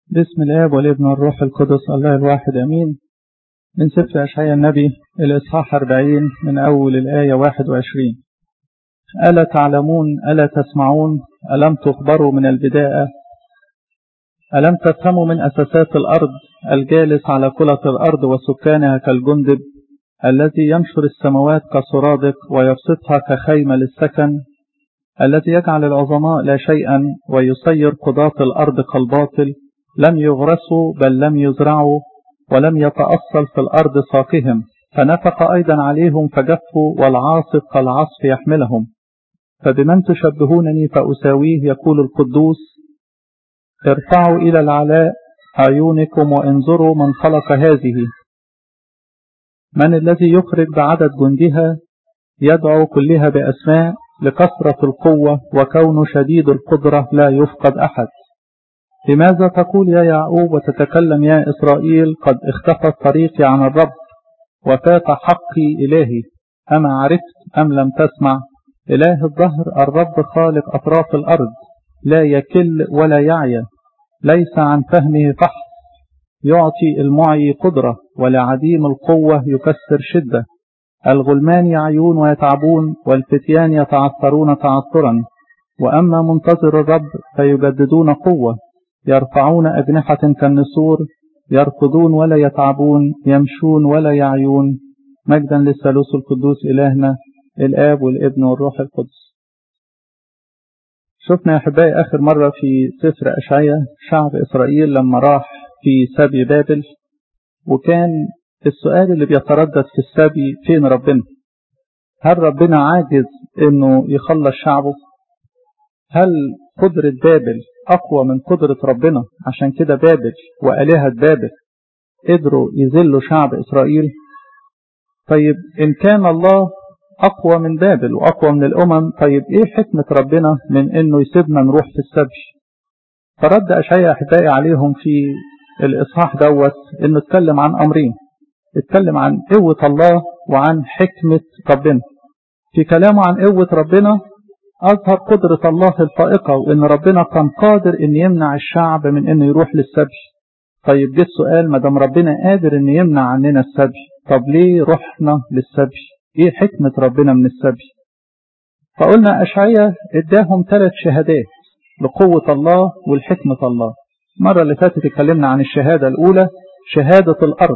باسم الآب والابن والروح القدس الله الواحد أمين. من سفر أشعياء النبي الإصحاح 40 من أول الآية 21. ألا تعلمون ألا تسمعون ألم تخبروا من البداية ألم تفهموا من أساسات الأرض الجالس على كلة الأرض وسكانها كالجندب الذي ينشر السماوات كسرادق ويبسطها كخيمة للسكن الذي يجعل العظماء لا شيئا ويسير قضاة الأرض كالباطل لم يغرسوا بل لم يزرعوا ولم يتأصل في الأرض ساقهم فنفق أيضا عليهم فجفوا والعاصف كالعصف يحملهم فبمن تشبهونني فأساويه يقول القدوس ارفعوا إلى العلاء عيونكم وانظروا من خلق هذه من الذي يخرج بعدد جندها يدعو كلها بأسماء لكثرة القوة وكون شديد القدرة لا يفقد أحد. لماذا تقول يا يعقوب وتتكلم يا إسرائيل قد اختفت طريقي عن الرب وفات حقي إلهي أما عرفت أم لم تسمع؟ إله الظهر الرب خالق أطراف الأرض لا يكل ولا يعيا ليس عن فهمه فحص يعطي المعي قدرة ولعديم القوة يكسر شدة الغلمان يعيون ويتعبون والفتيان يتعثرون تعثرا وأما منتظر الرب فيجددون قوة يرفعون أجنحة كالنسور يركضون ولا يتعبون يمشون ولا يعيون. مجدا للثالوث القدوس إلهنا الآب والابن والروح القدس. شفنا يا أحبائي آخر مرة في سفر أشعياء شعب إسرائيل لما راح في سبي بابل، وكان السؤال اللي بيتردد في السبي فين ربنا؟ هل ربنا عاجز إنه يخلص شعبه؟ هل قدرة بابل أقوى من قدرة ربنا؟ عشان كده بابل وآلهة بابل قدروا يذلوا شعب إسرائيل. طيب إن كان الله أقوى من بابل وأقوى من الأمم، طيب إيه حكمة ربنا من إنه يسيبنا نروح في السبي؟ فرد أشعياء أحبائي عليهم في الإصحاح دوت إنه اتكلم عن أمرين، اتكلم عن قوة الله وعن حكمة ربنا. في كلامه عن قوة ربنا أظهر قدرة الله الفائقة وإن ربنا كان قادر إن يمنع الشعب من إنه يروح للسبي. طيب جه السؤال، ما دام ربنا قادر إن يمنع عننا السبي، طب ليه رحنا للسبي؟ إيه حكمة ربنا من السبي؟ فقلنا أشعياء اداهم 3 شهادات لقوة الله والحكمة الله. المرة اللي فاتت اتكلمنا عن الشهادة الأولى شهادة الأرض.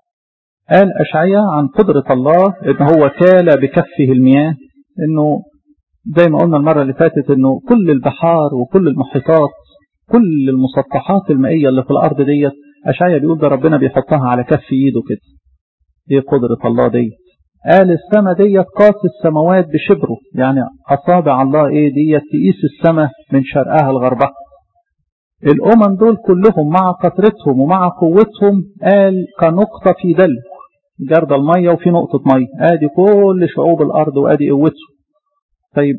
قال أشعياء عن قدرة الله إن هو كال بكفه المياه، إنه زي ما قلنا المرة اللي فاتت إنه كل البحار وكل المحيطات كل المسطحات المائية اللي في الأرض ديت أشعياء بيقول ده ربنا بيحطها على كف إيده كده. إيه قدرة الله ديت؟ قال السماء ديت قاس السماوات بشبره، يعني أصابع الله إيه ديت تقيس السماء من شرقها لغربها. الأمم دول كلهم مع قطرتهم ومع قوتهم قال كنقطة في دلو جرد المية وفي نقطة مية، آدي كل شعوب الأرض وآدي قوته. طيب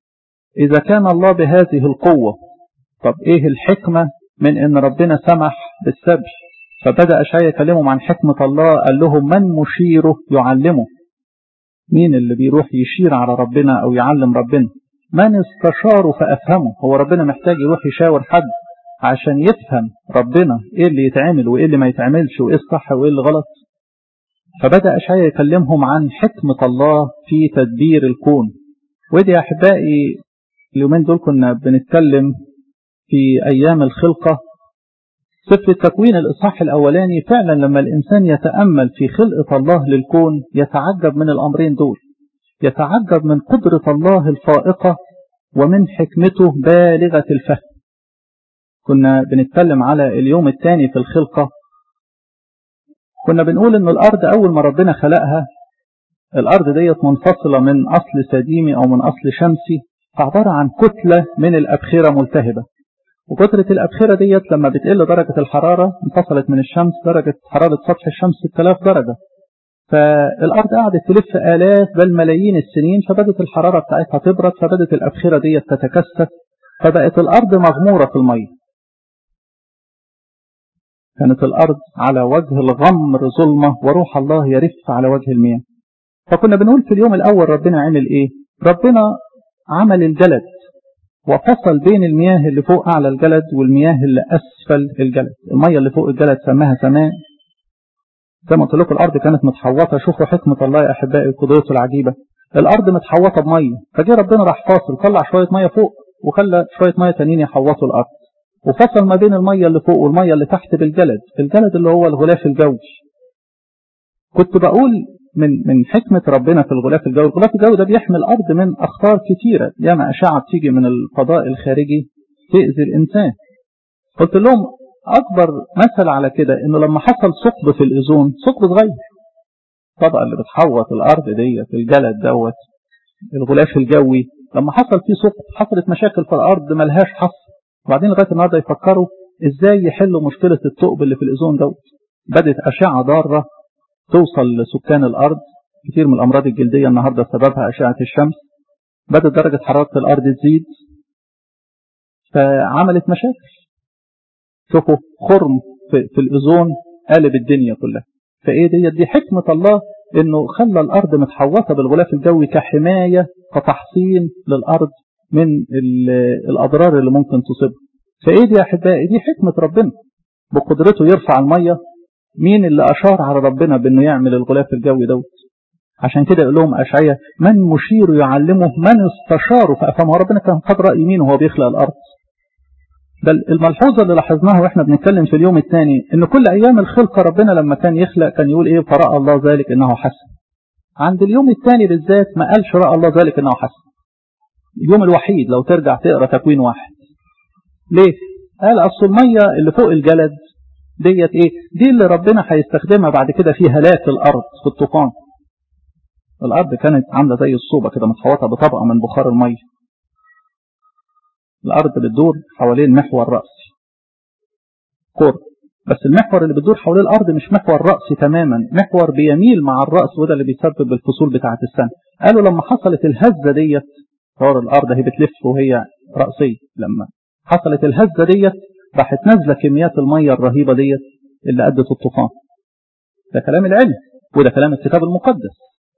إذا كان الله بهذه القوة، طب إيه الحكمة من إن ربنا سمح بالسبي؟ فبدأ أشعياء يكلمهم عن حكمة الله. قال لهم من مشيره يعلمه؟ مين اللي بيروح يشير على ربنا أو يعلم ربنا؟ من استشاره فأفهمه؟ هو ربنا محتاج يروح يشاور حد عشان يفهم ربنا إيه اللي يتعمل وإيه اللي ما يتعملش وإيه الصح وإيه اللي غلط؟ فبدأ أشعياء يكلمهم عن حكمة الله في تدبير الكون. ودي يا أحبائي اليومين دول كنا بنتكلم في أيام الخلقة. سفر التكوين الإصحاح الأولاني فعلا لما الإنسان يتأمل في خلقة الله للكون يتعجب من الأمرين دول، يتعجب من قدرة الله الفائقة ومن حكمته بالغة الفهم. كنا بنتكلم على اليوم الثاني في الخلقة، كنا بنقول إن الأرض أول ما ربنا خلقها الأرض ديت منفصلة من أصل سديمي أو من أصل شمسي، فعبارة عن كتلة من الأبخرة ملتهبة. وكتلة الأبخرة ديت لما بتقل درجة الحرارة انفصلت من الشمس، درجة حرارة سطح الشمس 6000 درجة، فالأرض قعدت تلف آلاف بل ملايين السنين، فبدت الحرارة بتاعتها تبرد، فبدت الأبخرة ديت تتكثف، فبقت الأرض مغمورة في المية. كانت الأرض على وجه الغمر ظلمة وروح الله يرف على وجه المياه. فكنا بنقول في اليوم الأول ربنا عمل إيه؟ ربنا عمل الجلد، وفصل بين المياه اللي فوق أعلى الجلد والمياه اللي أسفل الجلد. المية اللي فوق الجلد سماها سماء، زي ما قلت لكم الأرض كانت متحوطة. شوفوا حكمة الله يا أحبائي وقدرته العجيبة، الأرض متحوطة بمية، فجاء ربنا راح فاصل، طلع شوية مية فوق وخلى شوية مية تانيين يحوطوا الأرض، وفصل ما بين المية اللي فوق والمية اللي تحت بالجلد. الجلد اللي هو الغلاف الجوي. كنت بقول من حكمة ربنا في الغلاف الجوي، الغلاف الجوي ده بيحمي الأرض من أخطار كتيرة، ياما أشعة بتيجي من الفضاء الخارجي تأذي الإنسان. قلت لهم أكبر مثل على كده إنه لما حصل ثقب في الأوزون، ثقب صغير، الطبقة اللي بتحوط الأرض دي في الجلد دوت الغلاف الجوي، لما حصل فيه ثقب حصلت مشاكل في الأرض ملهاش حصر. وبعدين لغاية النهارده يفكروا إزاي يحلوا مشكلة الثقب اللي في الأوزون دوت. بدت أشعة ضارة توصل لسكان الأرض، كتير من الأمراض الجلدية النهارده سببها أشعة الشمس. بدت درجة حرارة الأرض تزيد فعملت مشاكل. شوفوا خرم في الأوزون قالب الدنيا كلها. فإيه دي حكمة الله، إنه خلى الأرض متحوطة بالغلاف الجوي كحماية كتحصين للأرض من الأضرار اللي ممكن تصيبها. فإيه دي يا أحبائي؟ دي حكمة ربنا بقدرته يرفع المية. مين اللي أشار على ربنا بأنه يعمل الغلاف الجوي دوت؟ عشان كده يقول لهم أشعياء من مشير يعلمه من استشاره فأفهمه. ربنا كان قد رأي مين وهو بيخلق الأرض. ده الملحوظة اللي لاحظناها واحنا بنتكلم في اليوم الثاني، ان كل ايام الخلقة ربنا لما كان يخلق كان يقول ايه؟ فرأى الله ذلك انه حسن. عند اليوم الثاني بالذات ما قالش رأى الله ذلك انه حسن. اليوم الوحيد لو ترجع تقرأ تكوين 1. ليه؟ قال اصل المية اللي فوق الجلد ديت ايه؟ دي اللي ربنا هيستخدمها بعد كده في هلاك الارض في الطوفان. الارض كانت عاملة زي الصوبة كده متحوطة بطبقة من بخار المية. الأرض بتدور حوالين محور رأسي كور، بس المحور اللي بتدور حوالين الأرض مش محور رأسي تماما، محور بيميل مع الرأس، وده اللي بيسبب الفصول بتاعة السنة. قالوا لما حصلت الهزة ديت، دور الأرض هي بتلف وهي رأسية، لما حصلت الهزة ديت راحت نازلة كميات المية الرهيبة ديت اللي أدت الطوفان. ده كلام العلم وده كلام الكتاب المقدس.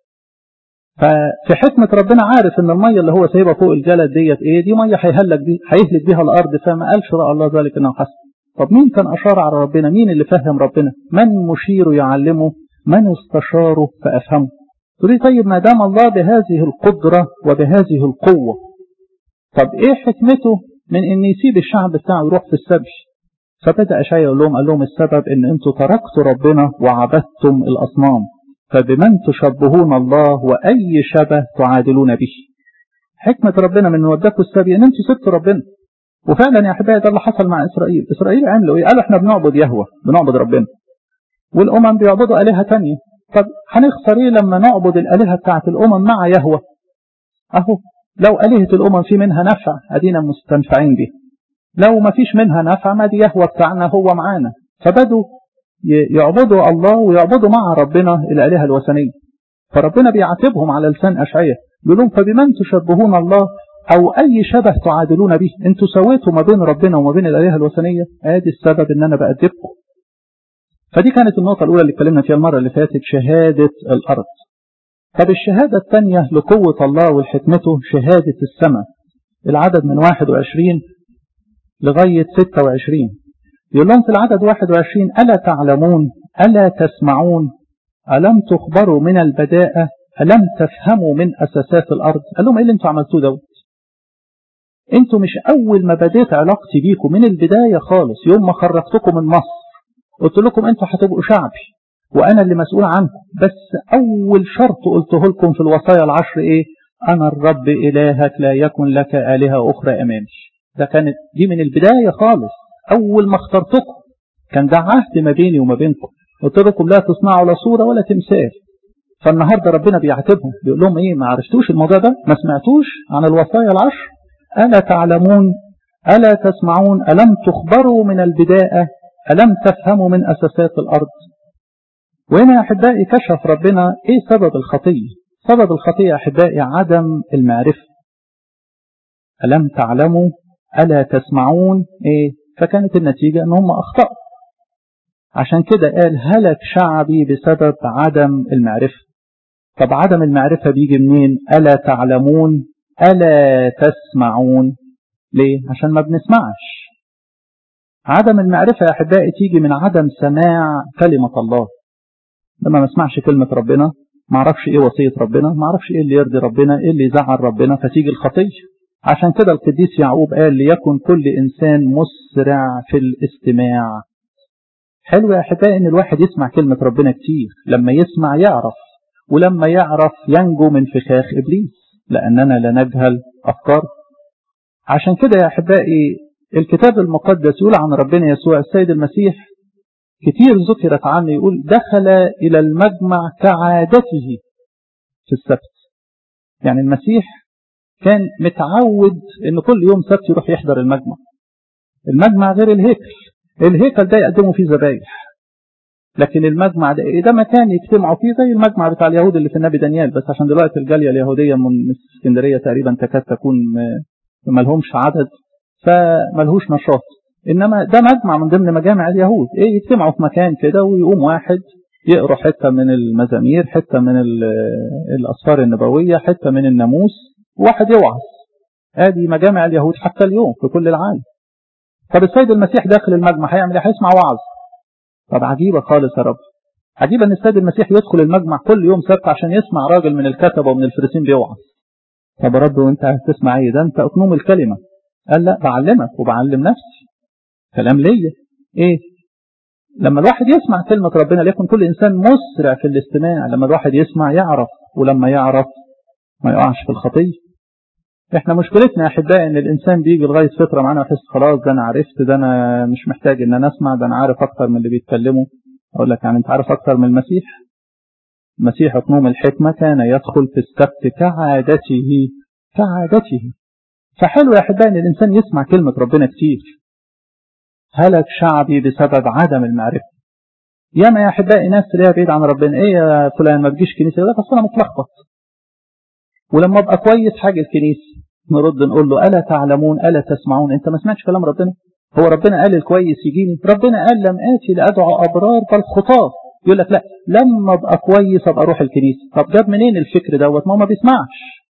ففي حكمة ربنا عارف ان المية اللي هو سايبها فوق الجلد ديت ايه؟ دي مية هيهلك بيها الارض، فما قالش رأى الله ذلك انه حسن. طب مين كان اشار على ربنا؟ مين اللي فهم ربنا؟ من مشير يعلمه من استشاره فافهمه. تقولي طيب ما دام الله بهذه القدرة وبهذه القوة، طب ايه حكمته من ان يسيب الشعب بتاعه يروح في السبي؟ فبدأ أشعياء يقول لهم، قال لهم السبب ان انتوا تركتوا ربنا وعبدتم الاصنام، فبمن تشبهون الله وأي شبه تعادلون به. حكمة ربنا من وداكوا السبي ان انتوا سبتوا ربنا. وفعلا يا احبائي ده اللي حصل مع اسرائيل. اسرائيل عملوا ايه؟ قالوا احنا بنعبد يهوه، بنعبد ربنا، والامم بيعبدوا الهه ثانيه. طب هنخسر ايه لما نعبد الالهه بتاعت الامم مع يهوه؟ اهو لو الهه الامم في منها نفع ادينا مستنفعين بيه، لو ما فيش منها نفع ما دي يهوه بتاعنا هو معانا. فبدوا يعبدوا الله ويعبدوا مع ربنا الآلهة الوثنية. فربنا بيعاتبهم على لسان أشعياء يقول لهم فبمن تشبهون الله أو أي شبه تعادلون به. انتوا سويتوا ما بين ربنا وما بين الآلهة الوثنية، ادي السبب ان انا بأدبكم. فدي كانت النقطة الأولى اللي اتكلمنا فيها المرة اللي فاتت، شهادة الأرض. طب الشهادة الثانية لقوة الله والحكمته شهادة السماء. العدد من 21 لغاية 26 يقول لهم في العدد 21 ألا تعلمون ألا تسمعون ألم تخبروا من البداءة ألم تفهموا من أساسات الأرض. قال لهم إيه اللي انتوا عملتوه دوت؟ انتوا مش أول ما بديت علاقتي بيكم من البداية خالص، يوم ما خرجتكم من مصر قلت لكم انتوا هتبقوا شعبي وأنا اللي مسؤول عنكم، بس أول شرط قلته لكم في الوصايا العشر إيه؟ أنا الرب إلهك لا يكن لك آلهة أخرى أمامي. ده كانت دي من البداية خالص. أول ما اخترتكم كان ده عهد ما بيني وما بينكم، قلت لكم لا تصنعوا لا صورة ولا تمثال. فالنهاردة ربنا بيعاتبهم بيقول لهم ايه؟ ما عرفتوش الموضوع ده؟ ما سمعتوش عن الوصايا العشر؟ ألا تعلمون ألا تسمعون ألم تخبروا من البداية ألم تفهموا من أساسات الأرض. وهنا يا أحبائي كشف ربنا ايه سبب الخطية. سبب الخطية يا أحبائي عدم المعرفة. ألم تعلموا ألا تسمعون ايه؟ فكانت النتيجة ان هم اخطأوا. عشان كده قال هلك شعبي بسبب عدم المعرفة. طب عدم المعرفة بيجي منين؟ ألا تعلمون ألا تسمعون. ليه؟ عشان ما بنسمعش. عدم المعرفة يا أحبائي تيجي من عدم سماع كلمة الله. لما ما اسمعش كلمة ربنا ما اعرفش ايه وصية ربنا، ما اعرفش ايه اللي يرضي ربنا، ايه اللي يزعل ربنا، فتيجي الخطية. عشان كده القديس يعقوب قال ليكن كل إنسان مسرع في الاستماع. حلو يا أحبائي إن الواحد يسمع كلمة ربنا كتير، لما يسمع يعرف، ولما يعرف ينجو من فخاخ إبليس، لأننا لا نجهل أفكار. عشان كده يا أحبائي الكتاب المقدس يقول عن ربنا يسوع السيد المسيح كتير ذكرت عنه، يقول دخل إلى المجمع كعادته في السبت. يعني المسيح كان متعود إن كل يوم سبت يروح يحضر المجمع. المجمع غير الهيكل، الهيكل ده يقدموا فيه ذبايح، لكن المجمع ده مكان يجتمعوا فيه زي المجمع بتاع اليهود اللي في النبي دانيال، بس عشان دلوقتي الجالية اليهودية من اسكندرية تقريبا تكاد تكون ملهمش عدد فملهوش نشاط. إنما ده مجمع من ضمن مجامع اليهود، يجتمعوا في مكان كده ويقوم واحد يقرأ حتة من المزامير، حتة من الأسفار النبوية، حتة من الناموس، واحد يوعظ. هذه مجامع اليهود حتى اليوم في كل العالم. طب السيد المسيح داخل المجمع هيعمل ايه؟ هيسمع وعظ. طب عجيبة خالص يا رب، عجيبة ان السيد المسيح يدخل المجمع كل يوم سبت عشان يسمع راجل من الكتبة ومن الفريسين بيوعظ. طب يا رب وانت هتسمع ايه؟ ده انت اقنوم الكلمة. قال لا، بعلمك وبعلم نفسي، كلام ليا. ايه؟ لما الواحد يسمع كلمة ربنا ليكن كل انسان مسرع في الاستماع. لما الواحد يسمع يعرف، ولما يعرف ما يقعش في الخطية. احنا مشكلتنا يا احبائي ان الانسان بيجي لغايه فتره معانا ويحس خلاص ده انا عرفت، ده انا مش محتاج ان انا اسمع، ده انا عارف اكتر من اللي بيتكلموا. اقول لك يعني انت عارف اكتر من المسيح؟ المسيح اقنوم الحكمه كان يدخل في السبت كعادته. فحلو يا احبائي ان الانسان يسمع كلمه ربنا كتير. هلك شعبي بسبب عدم المعرفه. ياما يا احبائي ناس تلاقيها بعيد عن ربنا، ايه يا فلان ما بتجيش كنيسه؟ يقول لك اصل انا متلخبط. ولما ابقى كويس حاجه الكنيسه نرد نقول له ألا تعلمون ألا تسمعون؟ انت ما سمعتش كلام ربنا؟ هو ربنا قال الكويس يجيني؟ ربنا قال لم آتي لأدعو أبرار بل خطاة. يقول لك لا، لما ابقى كويس ابقى اروح الكنيسه. طب جاب منين الفكر دوت؟ ما بيسمعش.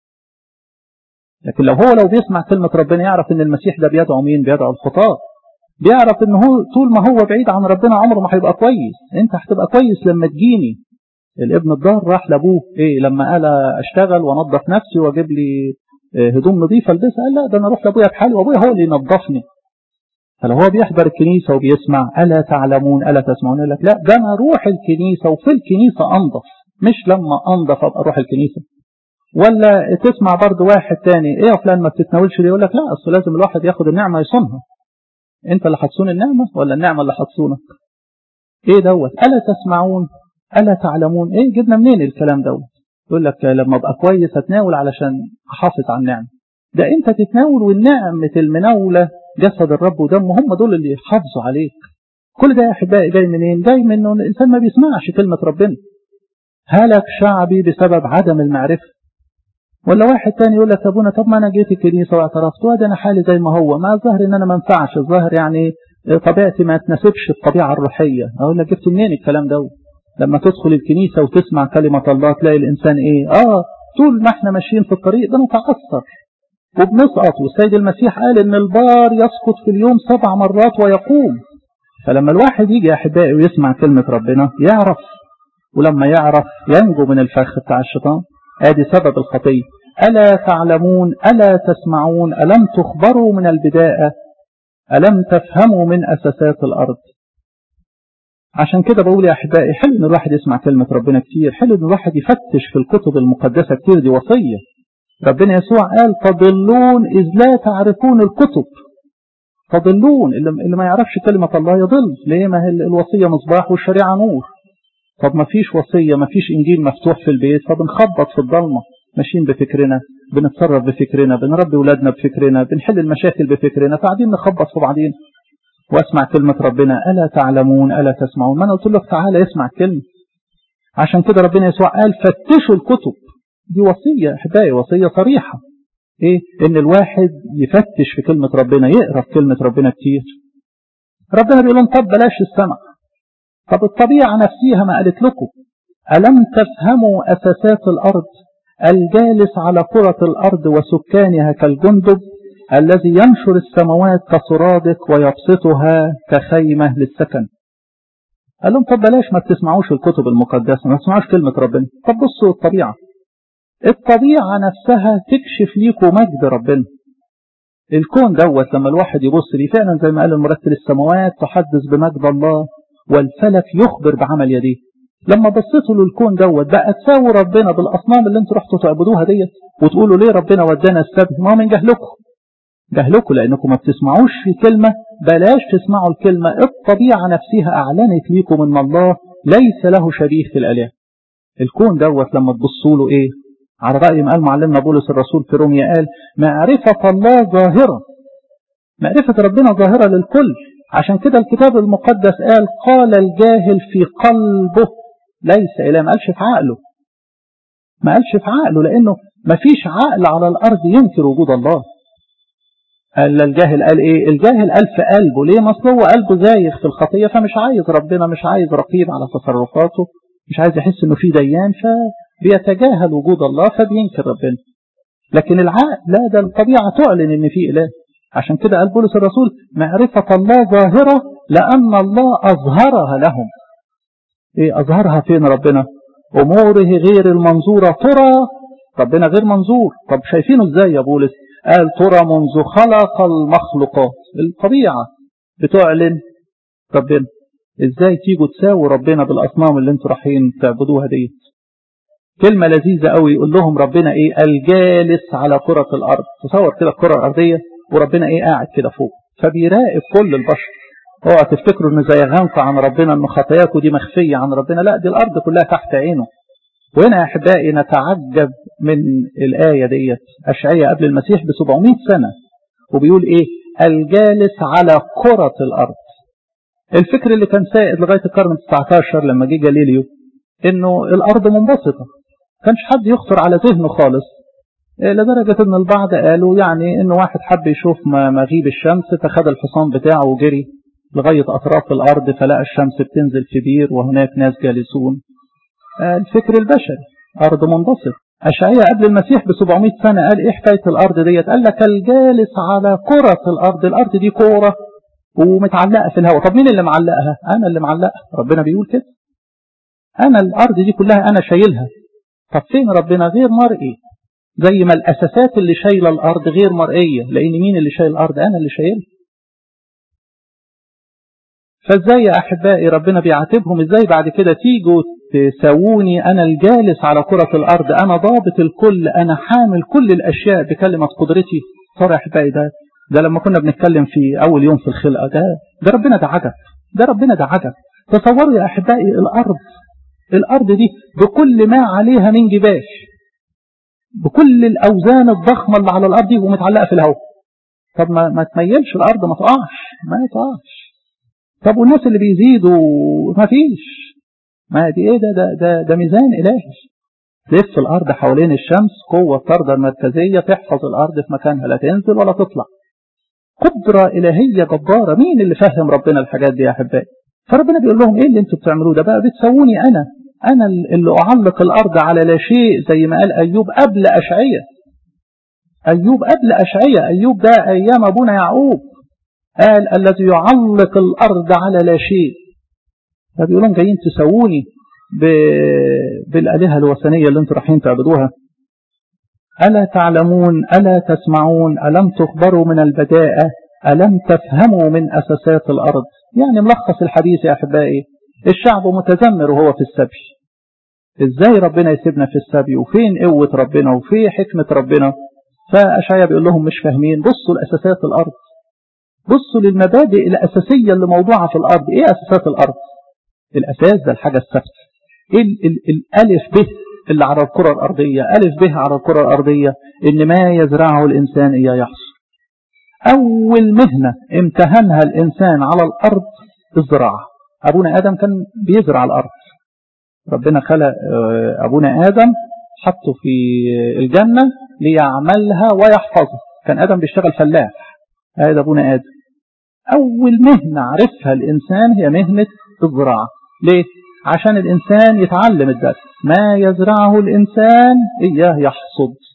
لكن لو بيسمع كلمه ربنا يعرف ان المسيح ده بيدعو مين؟ بيدعو الخطاة. بيعرف ان هو طول ما هو بعيد عن ربنا عمره ما هيبقى كويس. انت هتبقى كويس لما تجيني. الابن الضال راح لابوه لما قال اشتغل وانظف نفسي واجيب لي هدوم نظيفه البسها، قال لا ده انا اروح لابويا بحالي وابويا هو اللي ينظفني. فلو هو بيحضر الكنيسه وبيسمع الا تعلمون الا تسمعون، يقول لك لا ده انا اروح الكنيسه وفي الكنيسه انظف، مش لما انظف ابقى اروح الكنيسه. ولا تسمع برضه واحد تاني ايه يا فلان ما بتتناولش ليه؟ يقول لك لا اصل لازم الواحد ياخد النعمه يصونها. انت اللي هتصون النعمه ولا النعمه اللي هتصونك؟ ايه دوت الا تسمعون الا تعلمون؟ ايه جبنا منين الكلام دوت؟ يقول لك لما ابقى كويس اتناول علشان احافظ على النعمه. ده انت تتناول والنعمه المناوله جسد الرب ودمه هم دول اللي يحافظوا عليك. كل ده يا احبائي جاي منين؟ جاي من انه الانسان ما بيسمعش كلمه ربنا. هلك شعبي بسبب عدم المعرفه. ولا واحد تاني يقول لك ابونا طب ما انا جيت الكنيسه واعترفت وادي انا حالي زي ما هو، ما الظاهر ان انا ما ينفعش، الظاهر يعني طبيعتي ما تناسبش الطبيعه الروحيه. اقول لك جبت منين الكلام ده؟ لما تدخل الكنيسة وتسمع كلمة الله تلاقي الإنسان إيه؟ طول ما احنا ماشيين في الطريق بنتعثر وبنسقط. والسيد المسيح قال إن البار يسقط في اليوم 7 مرات ويقوم. فلما الواحد يجي يا أحبائي ويسمع كلمة ربنا يعرف، ولما يعرف ينجو من الفخ بتاع الشيطان. ادي سبب الخطية. ألا تعلمون ألا تسمعون ألم تخبروا من البداية ألم تفهموا من أساسات الأرض. عشان كده بقول يا أحبائي حلو إن الواحد يسمع كلمة ربنا كتير، حلو إن الواحد يفتش في الكتب المقدسة كتير، دي وصية. ربنا يسوع قال تضلون إذ لا تعرفون الكتب. تضلون، اللي ما يعرفش كلمة الله يضل. ليه؟ ما هي الوصية مصباح والشريعة نور. طب ما فيش وصية، ما فيش إنجيل مفتوح في البيت، فبنخبط في الضلمة، ماشيين بفكرنا، بنتصرف بفكرنا، بنربي ولادنا بفكرنا، بنحل المشاكل بفكرنا، فقاعدين نخبط في بعضين. واسمع كلمة ربنا ألا تعلمون ألا تسمعون. ما أنا قلت لك تعالى اسمع كلمة. عشان كده ربنا يسوع قال فتشوا الكتب. دي وصية أحبائي، وصية صريحة. إن الواحد يفتش في كلمة ربنا، يقرأ في كلمة ربنا كتير. ربنا بيقول لهم طب بلاش السمع. طب الطبيعة نفسها ما قالت لكم ألم تفهموا أساسات الأرض؟ الجالس على كرة الأرض وسكانها كالجندب الذي ينشر السماوات كسرادق ويبسطها كخيمة للسكن. قال لهم طب بلاش ما تسمعوش الكتب المقدسة، ما تسمعوش كلمة ربنا. طب بصوا الطبيعة نفسها تكشف ليكم مجد ربنا. الكون دوت لما الواحد يبص ليه فعلا زي ما قال المرتل السماوات تحدث بمجد الله والفلك يخبر بعمل يديه. لما بصيتوا للكون دوت بقى تساووا ربنا بالأصنام اللي انتوا رحتوا تعبدوها ديت وتقولوا ليه ربنا ودانا السبت؟ ما من جهلكم لأنكم ما بتسمعوش في كلمة. بلاش تسمعوا الكلمة. الطبيعة نفسها أعلنت ليكم ان الله ليس له شبيه في الآلهة. الكون دوت لما تبصوا له ايه؟ على رأي ما قال معلمنا بولس الرسول في روميا قال معرفة الله ظاهرة. معرفة ربنا ظاهرة للكل. عشان كده الكتاب المقدس قال الجاهل في قلبه ليس إله. ما قالش في عقله لأنه ما فيش عقل على الأرض ينكر وجود الله. قال الجاهل قال ايه؟ الجاهل قال في قلبه. ليه؟ ما هو قلبه زايغ في الخطية فمش عايز ربنا، مش عايز رقيب على تصرفاته، مش عايز يحس انه في ديان فبيتجاهل وجود الله فبينكر ربنا. لكن العقل لا، ده الطبيعة تعلن ان في إله. عشان كده قال بولس الرسول معرفة الله ظاهرة لأن الله أظهرها لهم. ايه أظهرها فين ربنا؟ أموره غير المنظورة ترى. ربنا غير منظور. طب شايفينه ازاي يا بولس؟ قال ترى منذ خلق المخلوقات. الطبيعة بتعلن ربنا. ازاي تيجوا تساووا ربنا بالأصنام اللي انتوا رايحين تعبدوها ديت؟ كلمة لذيذة قوي يقول لهم ربنا ايه؟ الجالس على كرة الأرض. تصور كده الكرة الأرضية وربنا ايه؟ قاعد كده فوق فبيراقب كل البشر. اوعى تفتكروا ان زي غنفة عن ربنا ان خطاياكم دي مخفية عن ربنا. لا، دي الأرض كلها تحت عينه. وهنا يا أحبائي نتعجب من الآية ديت. أشعياء قبل المسيح ب700 سنة وبيقول إيه؟ الجالس على كرة الأرض. الفكر اللي كان سائد لغاية القرن 19 لما جه جاليليو إنه الأرض منبسطة. كانش حد يخطر على ذهنه خالص، لدرجة إن البعض قالوا يعني إنه واحد حب يشوف مغيب الشمس فخد الحصان بتاعه وجري لغاية أطراف الأرض فلقى الشمس بتنزل في بير وهناك ناس جالسون. الفكر البشري أرض منبسط. أشعياء قبل المسيح ب700 سنة قال إيه حكاية الأرض ديت؟ قال لك الجالس على كرة الأرض. الأرض دي كورة ومتعلقة في الهواء. طب مين اللي معلقها؟ أنا اللي معلقها. ربنا بيقول كده أنا الأرض دي كلها أنا شايلها. طب فين ربنا؟ غير مرئي. زي ما الأساسات اللي شايلة الأرض غير مرئية، لأن مين اللي شايل الأرض؟ أنا اللي شايلها. فازاي يا أحبائي ربنا بيعاتبهم؟ ازاي بعد كده تيجوا تساووني؟ أنا الجالس على كرة الأرض، أنا ضابط الكل، أنا حامل كل الأشياء بكلمة قدرتي. صار يا أحبائي ده لما كنا بنتكلم في أول يوم في الخلقة ده ربنا ده عجب. ده ربنا ده عجب. تصوروا يا أحبائي الأرض دي بكل ما عليها من جبال، بكل الأوزان الضخمة اللي على الأرض دي ومتعلقة في الهواء. طب ما تميلش الأرض، ما تقعش. طب والناس اللي بيزيدوا ما فيش. ما دي ايه؟ ده ميزان إلهي. تلف الأرض حوالين الشمس، قوة الطردة المركزية تحفظ الأرض في مكانها، لا تنزل ولا تطلع. قدرة إلهية جبارة. مين اللي فهم ربنا الحاجات دي يا أحبائي؟ فربنا بيقول لهم ايه اللي انتوا بتعملوه ده؟ بقى بتسووني أنا اللي أعلق الأرض على لا شيء، زي ما قال أيوب قبل أشعياء. أيوب ده أيام أبونا يعقوب قال الذي يعلق الأرض على لا شيء. فبيقولون جايين تسووني بالآلهة الوثنية اللي انتوا رايحين تعبدوها. ألا تعلمون؟ ألا تسمعون؟ ألم تخبروا من البداءة؟ ألم تفهموا من أساسات الأرض؟ يعني ملخص الحديث يا أحبائي، الشعب متذمر وهو في السبي. إزاي ربنا يسيبنا في السبي؟ وفين قوة ربنا وفين حكمة ربنا؟ فأشعياء بيقول لهم مش فاهمين. بصوا لأساسات الأرض، بصوا للمبادئ الأساسية اللي موضوعة في الأرض. إيه أساسات الأرض؟ الأساس ده الحاجة الثابتة. إيه الألف به اللي على الكرة الأرضية؟ ألف به على الكرة الأرضية إن ما يزرعه الإنسان إياه يحصل. أول مهنة امتهنها الإنسان على الأرض الزراعة. أبونا آدم كان بيزرع الأرض. ربنا خلق أبونا آدم حطه في الجنة ليعملها ويحفظها. كان آدم بيشتغل فلاح. هذا أبونا آدم. أول مهنة عرفها الإنسان هي مهنة الزراعة. ليه؟ عشان الإنسان يتعلم الدرس. ما يزرعه الإنسان إياه يحصد.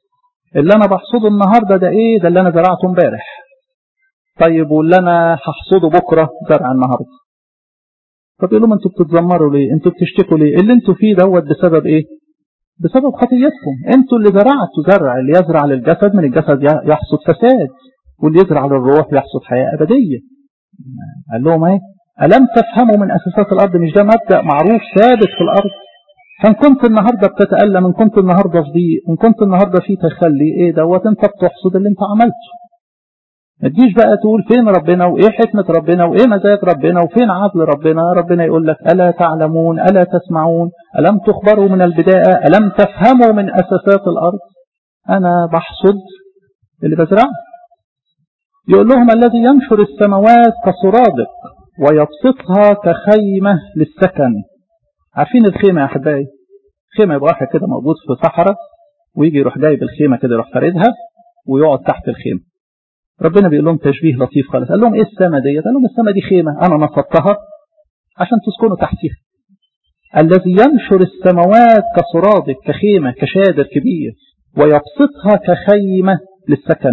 اللي أنا بحصده النهاردة ده إيه؟ ده اللي أنا زرعته امبارح. طيب واللي أنا هحصده بكرة زرع النهاردة. طب يقول لهم أنتوا بتتذمروا ليه؟ أنتوا بتشتكوا ليه؟ اللي أنتوا فيه دوت بسبب إيه؟ بسبب خطيتكم. أنتوا اللي زرعتوا زرع، اللي يزرع للجسد من الجسد يحصد فساد، واللي يزرع للروح يحصد حياة أبدية. قال لهم إيه؟ ألم تفهموا من أساسات الأرض؟ مش ده مبدأ معروف ثابت في الأرض؟ فإن كنت النهاردة بتتألم، إن كنت النهاردة في ضيق، إن كنت النهاردة في تخلي، إيه دوت؟ أنت بتحصد اللي أنت عملته. ما تجيش بقى تقول فين ربنا وإيه حكمة ربنا وإيه مزاج ربنا وفين عدل ربنا. ربنا يقول لك ألا تعلمون ألا تسمعون ألم تخبروا من البداية ألم تفهموا من أساسات الأرض؟ أنا بحصد اللي بزرعه. يقول لهم الذي ينشر السماوات كسرادق ويبسطها كخيمة للسكن. عارفين الخيمة يا أحبائي؟ خيمة يبقى واحد كده موجود في صحراء ويجي يروح جايب الخيمة كده يروح فاردها ويقعد تحت الخيمة. ربنا بيقول لهم تشبيه لطيف خالص. قال لهم ايه السماء ديت؟ قال لهم السماء دي خيمة انا نصبتها عشان تسكنوا تحتها. الذي ينشر السماوات كسرادق كخيمة كشادر كبير ويبسطها كخيمة للسكن.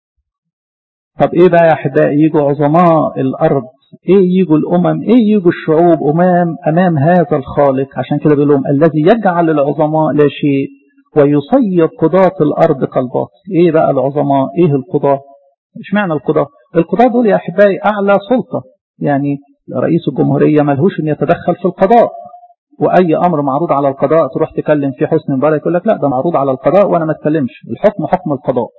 طب ايه بقى يا احبائي؟ يجوا عظماء الارض، ايه يجوا الامم، ايه يجوا الشعوب امام هذا الخالق. عشان كده بيقول لهم الذي يجعل العظماء لا شيء ويصير قضاة الارض كالباطل. ايه بقى العظماء؟ ايه القضاة؟ ايش معنى القضاة؟ القضاة دول يا احبائي اعلى سلطة. يعني رئيس الجمهورية ملهوش ان يتدخل في القضاء، واي امر معروض على القضاء تروح تكلم في حسني مبارك يقول لك لا ده معروض على القضاء وانا ما اتكلمش، الحكم حكم القضاء.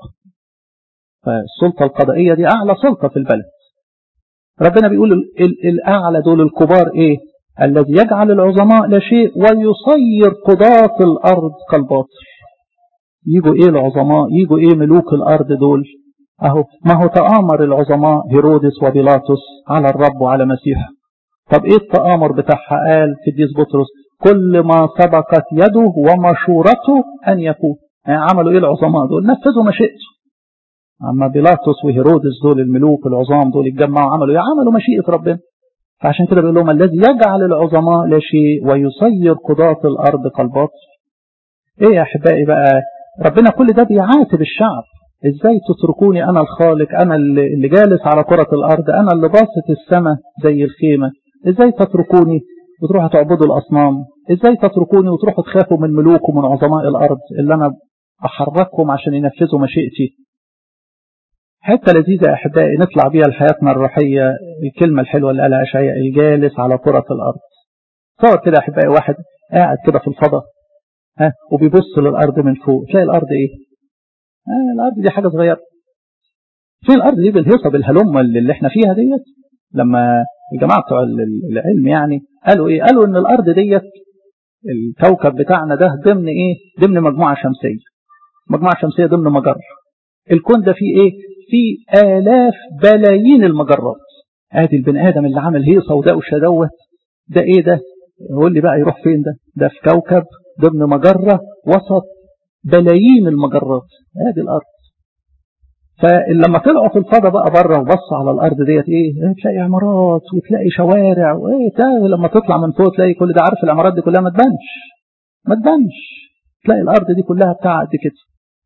فالسلطة القضائية دي اعلى سلطة في البلد. ربنا بيقول الاعلى دول الكبار ايه؟ الذي يجعل العظماء لا شيء ويصير قضاة الارض كالباطل. يجوا ايه العظماء؟ يجوا ايه ملوك الارض دول؟ اهو ما هو تآمر العظماء هيرودس وبيلاطس على الرب وعلى مسيحه. طب ايه التآمر بتاعها؟ قال قديس بطرس كل ما سبقت يده ومشورته ان يكون. يعني عملوا ايه العظماء دول؟ نفذوا مشيئته. اما بيلاطس وهيرودس دول الملوك العظام دول اتجمعوا عملوا ايه؟ عملوا مشيئة ربنا. فعشان كده بيقول لهم الذي يجعل العظماء لا شيء ويصير قضاة الارض كالباطل. ايه يا احبائي بقى؟ ربنا كل ده بيعاتب الشعب. ازاي تتركوني انا الخالق، انا اللي جالس على كرة الارض، انا اللي باسط السماء زي الخيمة. ازاي تتركوني وتروحوا تعبدوا الاصنام؟ ازاي تتركوني وتروحوا تخافوا من ملوك ومن عظماء الارض اللي انا بحركهم عشان ينفذوا مشيئتي؟ حتة لذيذة يا احبائي نطلع بيها لحياتنا الروحية. الكلمة الحلوة اللي قالها اشعياء الجالس على كرة الارض. صور كده يا احبائي واحد قاعد كده في الفضاء وبيبص للارض من فوق، تلاقي الارض ايه؟ الارض دي حاجة صغيرة. فين الارض دي بالهيصة بالهلمة اللي احنا فيها ديت؟ لما الجماعة بتوع العلم يعني قالوا ايه؟ قالوا ان الارض ديت الكوكب بتاعنا ده ضمن ايه؟ ضمن مجموعة شمسية. مجموعة شمسية ضمن مجرة. الكون ده فيه ايه؟ فيه آلاف بلايين المجرات. ادي البني ادم اللي عمل هيصة ودوشة دوت، ده ايه ده؟ يقول لي بقى يروح فين ده؟ ده في كوكب ضمن مجرة وسط بلايين المجرات. ادي الارض. فلما طلعوا في الفضاء بقى بره وبصوا على الارض ديت ايه؟ تلاقي عمارات وتلاقي شوارع وايه. لما تطلع من فوق تلاقي كل ده. عارف العمارات دي كلها ما تبانش. تلاقي الارض دي كلها بتاع قد كده.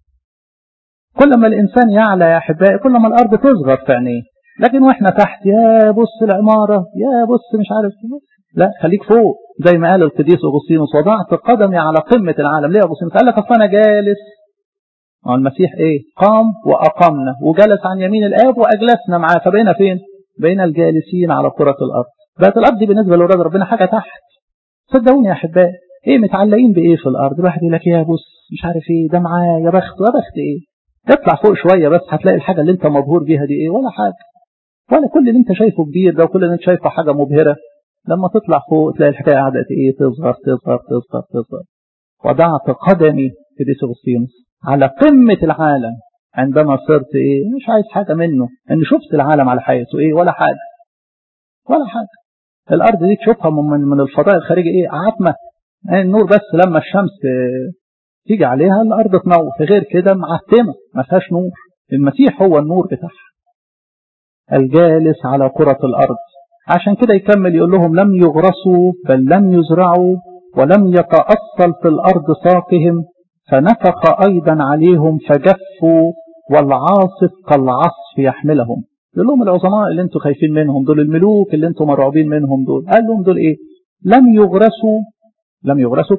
كل ما الانسان يعلى يا احبائي كل ما الارض تصغر في عينيه. لكن واحنا تحت يا بص العماره يا بص مش عارف. لا خليك فوق. زي ما قال القديس اغسطينوس وضعت قدمي على قمه العالم. ليه يا اغسطينوس؟ قال لك اصل انا جالس. المسيح ايه؟ قام واقامنا وجلس عن يمين الاب واجلسنا معاه. فبقينا فين؟ بقينا الجالسين على كرة الارض. بقت الارض دي بالنسبه لاولاد ربنا حاجه تحت. صدقوني يا احبائي ايه متعلقين بايه في الارض؟ واحد يقول لك يا بص مش عارف ايه ده معاه يا بخت. يا بخت ايه؟ تطلع فوق شويه بس هتلاقي الحاجه اللي انت مبهور بيها دي ايه؟ ولا حاجه. ولا كل اللي انت شايفه كبير ده وكل اللي انت شايفه حاجه مبهره. لما تطلع فوق تلاقي الحكايه قاعده ايه؟ تصغر تصغر تصغر تصغر. وضعت قدمي في ديس اغسطينوس على قمة العالم عندما صرت ايه؟ مش عايز حاجة منه. ان شفت العالم على حياته ايه؟ ولا حاجة. ولا حاجة. الارض دي تشوفها من الفضاء الخارجي ايه؟ عتمة. النور بس لما الشمس تيجي عليها الارض تنور. في غير كده معتمة ما فيهاش نور. المسيح هو النور بتاعها. الجالس على كرة الارض. عشان كده يكمل يقول لهم لم يغرسوا بل لم يزرعوا ولم يتأصل في الارض ساقهم فنفخ أيضا عليهم فجفوا والعاصف كالعصف يحملهم. يقول لهم العظماء اللي انتوا خايفين منهم دول، الملوك اللي انتوا مرعوبين منهم دول، قال لهم دول ايه؟ لم يغرسوا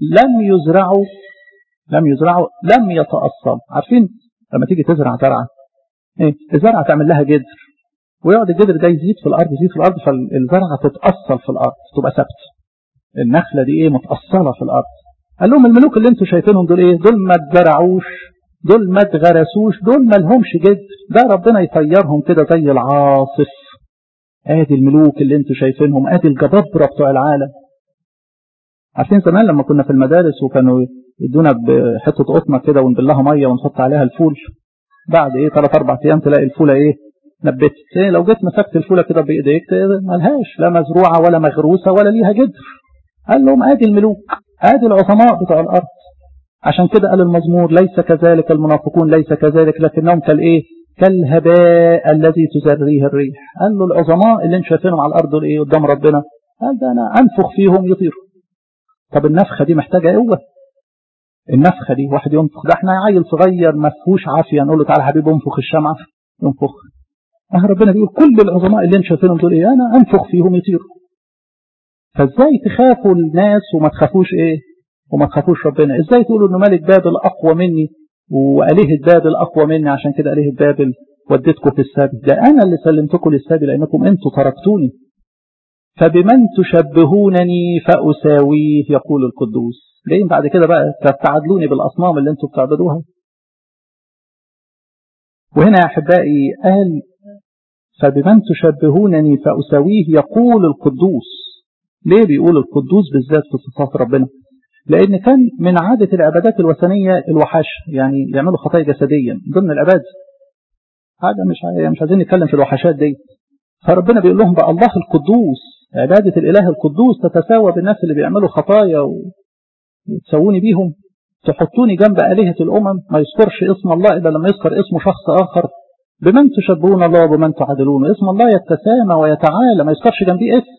لم يزرعوا لم يتأصلوا. عارفين لما تيجي تزرع زرعة ايه؟ الزرعة تعمل لها جذر، ويقعد الجذر ده يزيد في الأرض فالزرعة تتأصل في الأرض تبقى ثابتة. النخلة دي ايه؟ متأصلة في الأرض. قال لهم الملوك اللي انتوا شايفينهم دول ايه؟ دول ما اتزرعوش، دول ما اتغرسوش، دول ما لهمش جذر، ده ربنا يطيرهم كده زي العاصف. ادي الملوك اللي انتوا شايفينهم، ادي الجبابرة بتوع العالم. عارفين زمان لما كنا في المدارس وكانوا يدونا بحته قطمه كده ونبلها ميه ونحط عليها الفول، بعد ايه 3-4 ايام تلاقي الفوله ايه؟ نبتت. إيه لو جيت مسكت الفوله كده بايديك ملهاش لا مزروعه ولا مغروسه ولا ليها جذر. قال لهم ادي الملوك، ادي العظماء بتوع الارض. عشان كده قال المزمور ليس كذلك المنافقون، ليس كذلك لكنهم كالايه؟ كالهباء الذي تزريه الريح. قال له العظماء اللي انتم شايفينهم على الارض دول ايه قدام ربنا؟ قال ده انا انفخ فيهم يطيروا. طب النفخه دي محتاجه قوه. النفخه دي واحد ينفخ، ده احنا عيل صغير ما فيهوش عافيه نقول له تعالى حبيبي انفخ الشمعه ينفخ. ربنا بيقول كل العظماء اللي انتم شايفينهم دول ايه؟ انا انفخ فيهم يطيروا. فازاي تخافوا الناس وما تخافوش ايه؟ وما تخافوش ربنا؟ ازاي تقولوا ان ملك بابل اقوى مني والهه بابل اقوى مني؟ عشان كده الهه بابل وديتكم في السبي، ده انا اللي سلمتكم للسبي لانكم انتم تركتوني. فبمن تشبهونني فاساويه يقول القدوس. جايين بعد كده بقى تستعدلوني بالاصنام اللي انتم بتعبدوها. وهنا يا احبائي قال فبمن تشبهونني فاساويه يقول القدوس. ليه بيقول القدوس بالذات في صفات ربنا؟ لان كان من عاده العبادات الوثنيه الوحش، يعني يعملوا خطايا جسديا ضمن العباده. هذا مش عايزين نتكلم في الوحشات دي. فربنا بيقول لهم بقى الله القدوس، عباده الاله القدوس تتساوى بالناس اللي بيعملوا خطايا وتسووني بيهم. تحطوني جنب آلهة الأمم ما يذكرش اسم الله إلا لما يذكر اسم شخص آخر. بمن تشبهون الله وبمن تعادلون؟ اسم الله يتسامى ويتعالى، ما يذكرش جنبيه اسم،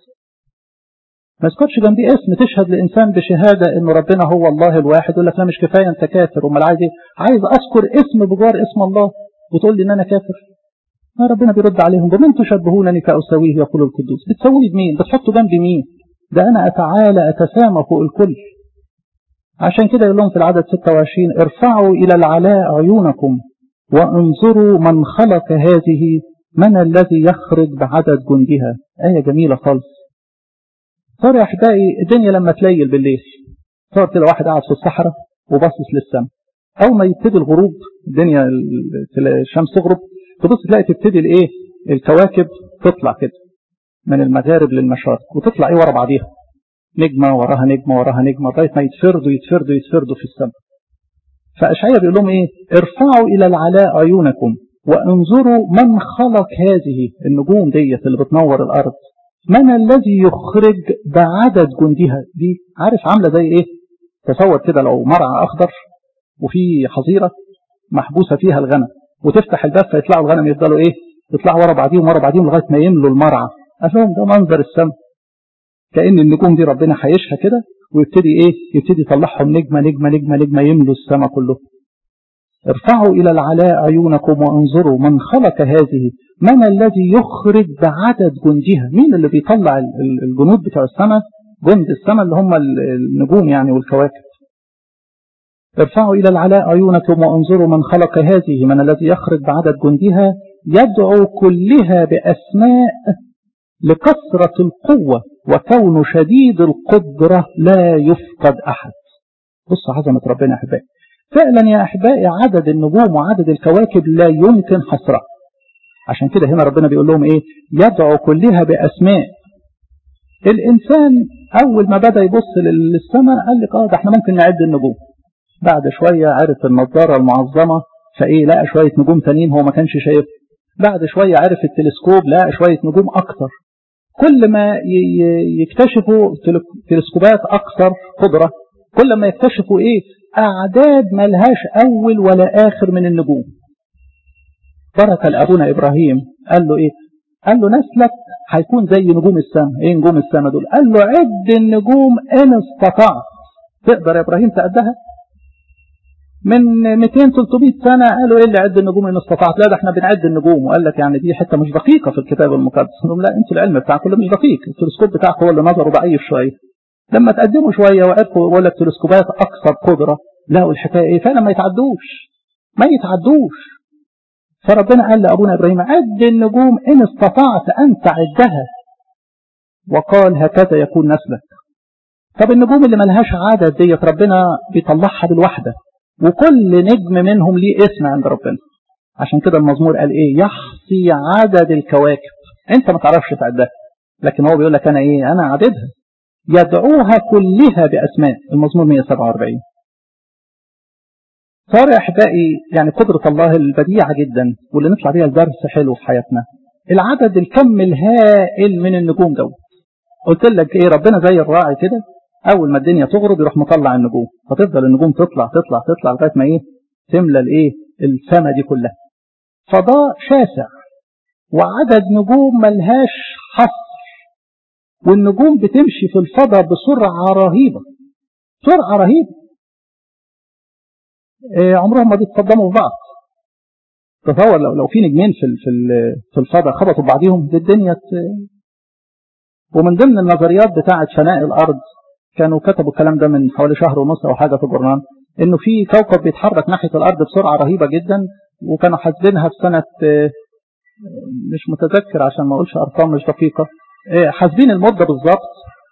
ما يذكرش جنبيه اسم. تشهد لإنسان بشهادة إنه ربنا هو الله الواحد، يقول لك لا مش كفاية أنت كافر. أمال عايز إيه؟ عايز أذكر اسم بجوار اسم الله وتقول لي إن أنا كافر؟ ما ربنا بيرد عليهم بمن تشبهونني فأساويه يقول القدوس. بتسووني بمين؟ بتحطوا جنبي مين؟ ده أنا أتعالى أتسامى فوق الكل. عشان كده يقول لهم في العدد 26 ارفعوا إلى العلاء عيونكم وانظروا من خلق هذه، من الذي يخرج بعدد جندها. آية جميلة خالص. صار يا أحبائي الدنيا لما تليل بالليل، صار كده واحد قاعد في الصحراء وباصص للسماء، أول ما يبتدي الغروب الدنيا الشمس تغرب تبص تلاقي تبتدي الايه؟ الكواكب تطلع كده من المغارب للمشارق وتطلع ايه ورا بعضيها، نجمة وراها نجمة وراها نجمة لغاية ما يتفردوا في السماء. فأشعياء بيقول لهم ايه؟ ارفعوا إلى العلاء عيونكم وانظروا من خلق هذه النجوم ديت اللي بتنور الأرض، من الذي يخرج بعدد جندها. دي عارف عاملة زي ايه؟ تصور كده لو مرعى أخضر وفي حظيرة محبوسة فيها الغنم، وتفتح الباب فيطلعوا الغنم يفضلوا ايه؟ يطلعوا ورا بعضيهم لغاية ما يملوا المرعى. قال لهم ده منظر السماء، كأن النجوم دي ربنا حيشها كده ويبتدي ايه؟ يبتدي يطلعهم نجمة نجمة نجمة نجمة يملوا السماء كله. ارفعوا إلى العلاء عيونكم وانظروا من خلق هذه، من الذي يخرج بعدد جندها. مين اللي بيطلع الجنود بتاع السماء؟ جند السماء اللي هم النجوم يعني والكواكب. ارفعوا إلى العلاء عيونكم وانظروا من خلق هذه، من الذي يخرج بعدد جندها، يدعو كلها بأسماء لكثرة القوة وكون شديد القدرة لا يفقد أحد. بص عظمة ربنا يا أحبائي. فعلا يا أحبائي عدد النجوم وعدد الكواكب لا يمكن حصره. عشان كده هنا ربنا بيقول لهم إيه؟ يدعو كلها بأسماء. الإنسان أول ما بدأ يبص للسماء قال لك ده احنا ممكن نعد النجوم. بعد شوية عرف النظارة المعظمة فإيه؟ لقى شوية نجوم تانيين هو ما كانش شايف. بعد شوية عرف التلسكوب لقى شوية نجوم أكتر. كل ما يكتشفوا تلسكوبات أكثر قدرة، كل ما يكتشفوا إيه؟ أعداد ملهاش أول ولا آخر من النجوم. بركة لأبونا إبراهيم قال له إيه؟ قال له نسلك هيكون زي نجوم السماء. إيه نجوم السماء دول؟ قال له: عد النجوم إن استطعت. تقدر يا إبراهيم تعدها؟ من 200 300 سنة قالوا ايه اللي عد النجوم ان استطعت؟ لا ده احنا بنعد النجوم. وقال لك يعني دي حتة مش دقيقة في الكتاب المقدس. قالوا لا انتوا العلم بتاعكم مش دقيق، التلسكوب بتاعكم هو اللي نظره ضعيف شوية. لما تقدموا شوية وعرفوا يقول لك تلسكوبات اكثر قدرة، لا الحكاية ايه فعلا ما يتعدوش. فربنا قال لأبونا إبراهيم عد النجوم إن استطعت أن تعدها، وقال هكذا يكون نسلك. طب النجوم اللي ملهاش عدد ديت ربنا بيطلعها بالوحدة، وكل نجم منهم ليه اسم عند ربنا. عشان كده المزمور قال ايه؟ يحصي عدد الكواكب. انت ما تعرفش تعدها، لكن هو بيقول لك انا ايه؟ انا عددها. يدعوها كلها باسماء. المزمور 147. صار يا احبائي يعني قدرة الله البديعة جدا، واللي نطلع بيها الدرس حلو في حياتنا، العدد الكم الهائل من النجوم دوت. قلت لك ايه؟ ربنا زي الراعي كده، اول ما الدنيا تغرب يروح مطلع النجوم، فتفضل النجوم تطلع لغايه ما ايه؟ تملى الايه؟ السما دي كلها. فضاء شاسع وعدد نجوم ملهاش حصر، والنجوم بتمشي في الفضاء بسرعه رهيبه، سرعه رهيبه. عمرهم ما بيتصدموا في بعض. تصور لو في نجمين في الفضاء خبطوا بعضيهم الدنيا. ومن ضمن النظريات بتاعه فناء الارض، كانوا كتبوا الكلام ده من حوالي شهر ونص او حاجه في الجورنال، انه في كوكب بيتحرك ناحيه الارض بسرعه رهيبه جدا، وكانوا حاسبينها في سنه مش متذكر عشان ما اقولش ارقام مش دقيقه، حاسبين المده بالظبط،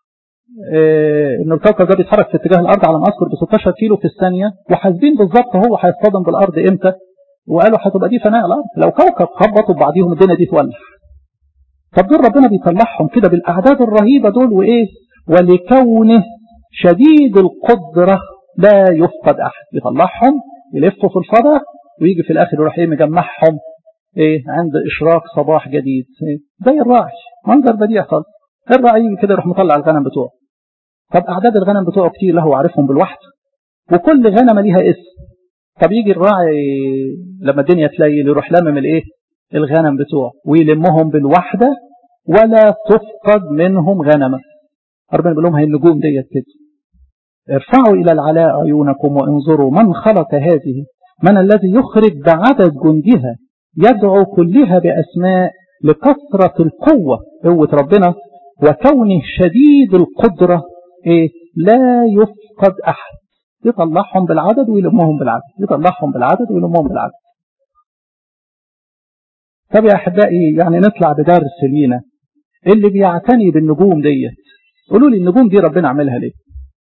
ان الكوكب ده بيتحرك في اتجاه الارض على ما اذكر ب 16 كيلو في الثانيه، وحاسبين بالظبط هو هيصطدم بالارض امتى، وقالوا هتبقى دي فناء الارض لو كوكب خبطوا ببعضيهم الدنيا دي تولع. طب دول ربنا بيطلعهم كده بالاعداد الرهيبه دول، وايه؟ ولكونه شديد القدره لا يفقد احد. يطلعهم يلفوا في الفضاء، ويجي في الاخر يروح ايه؟ مجمعهم ايه؟ عند اشراق صباح جديد. زي الراعي، منظر بديع خالص. الراعي يجي كده يروح مطلع الغنم بتوعه. طب اعداد الغنم بتوعه كتير، له عارفهم بالوحده، وكل غنمه ليها اسم. طب يجي الراعي لما الدنيا تليل يروح لمم الايه؟ الغنم بتوعه ويلمهم بالوحده ولا تفقد منهم غنمه. ربنا بيقول لهم هي النجوم ديت كده. ارفعوا الى العلاء عيونكم وانظروا من خلق هذه، من الذي يخرج بعدد جندها، يدعو كلها باسماء، لكثره القوه، قوه ربنا، وكونه شديد القدره ايه؟ لا يفقد احد. يطلعهم بالعدد ويلمهم بالعدد، يطلعهم بالعدد ويلمهم بالعدد. طب يا احبائي يعني نطلع بدرس لينا اللي بيعتني بالنجوم ديت. قولوا لي النجوم دي ربنا عملها ليه؟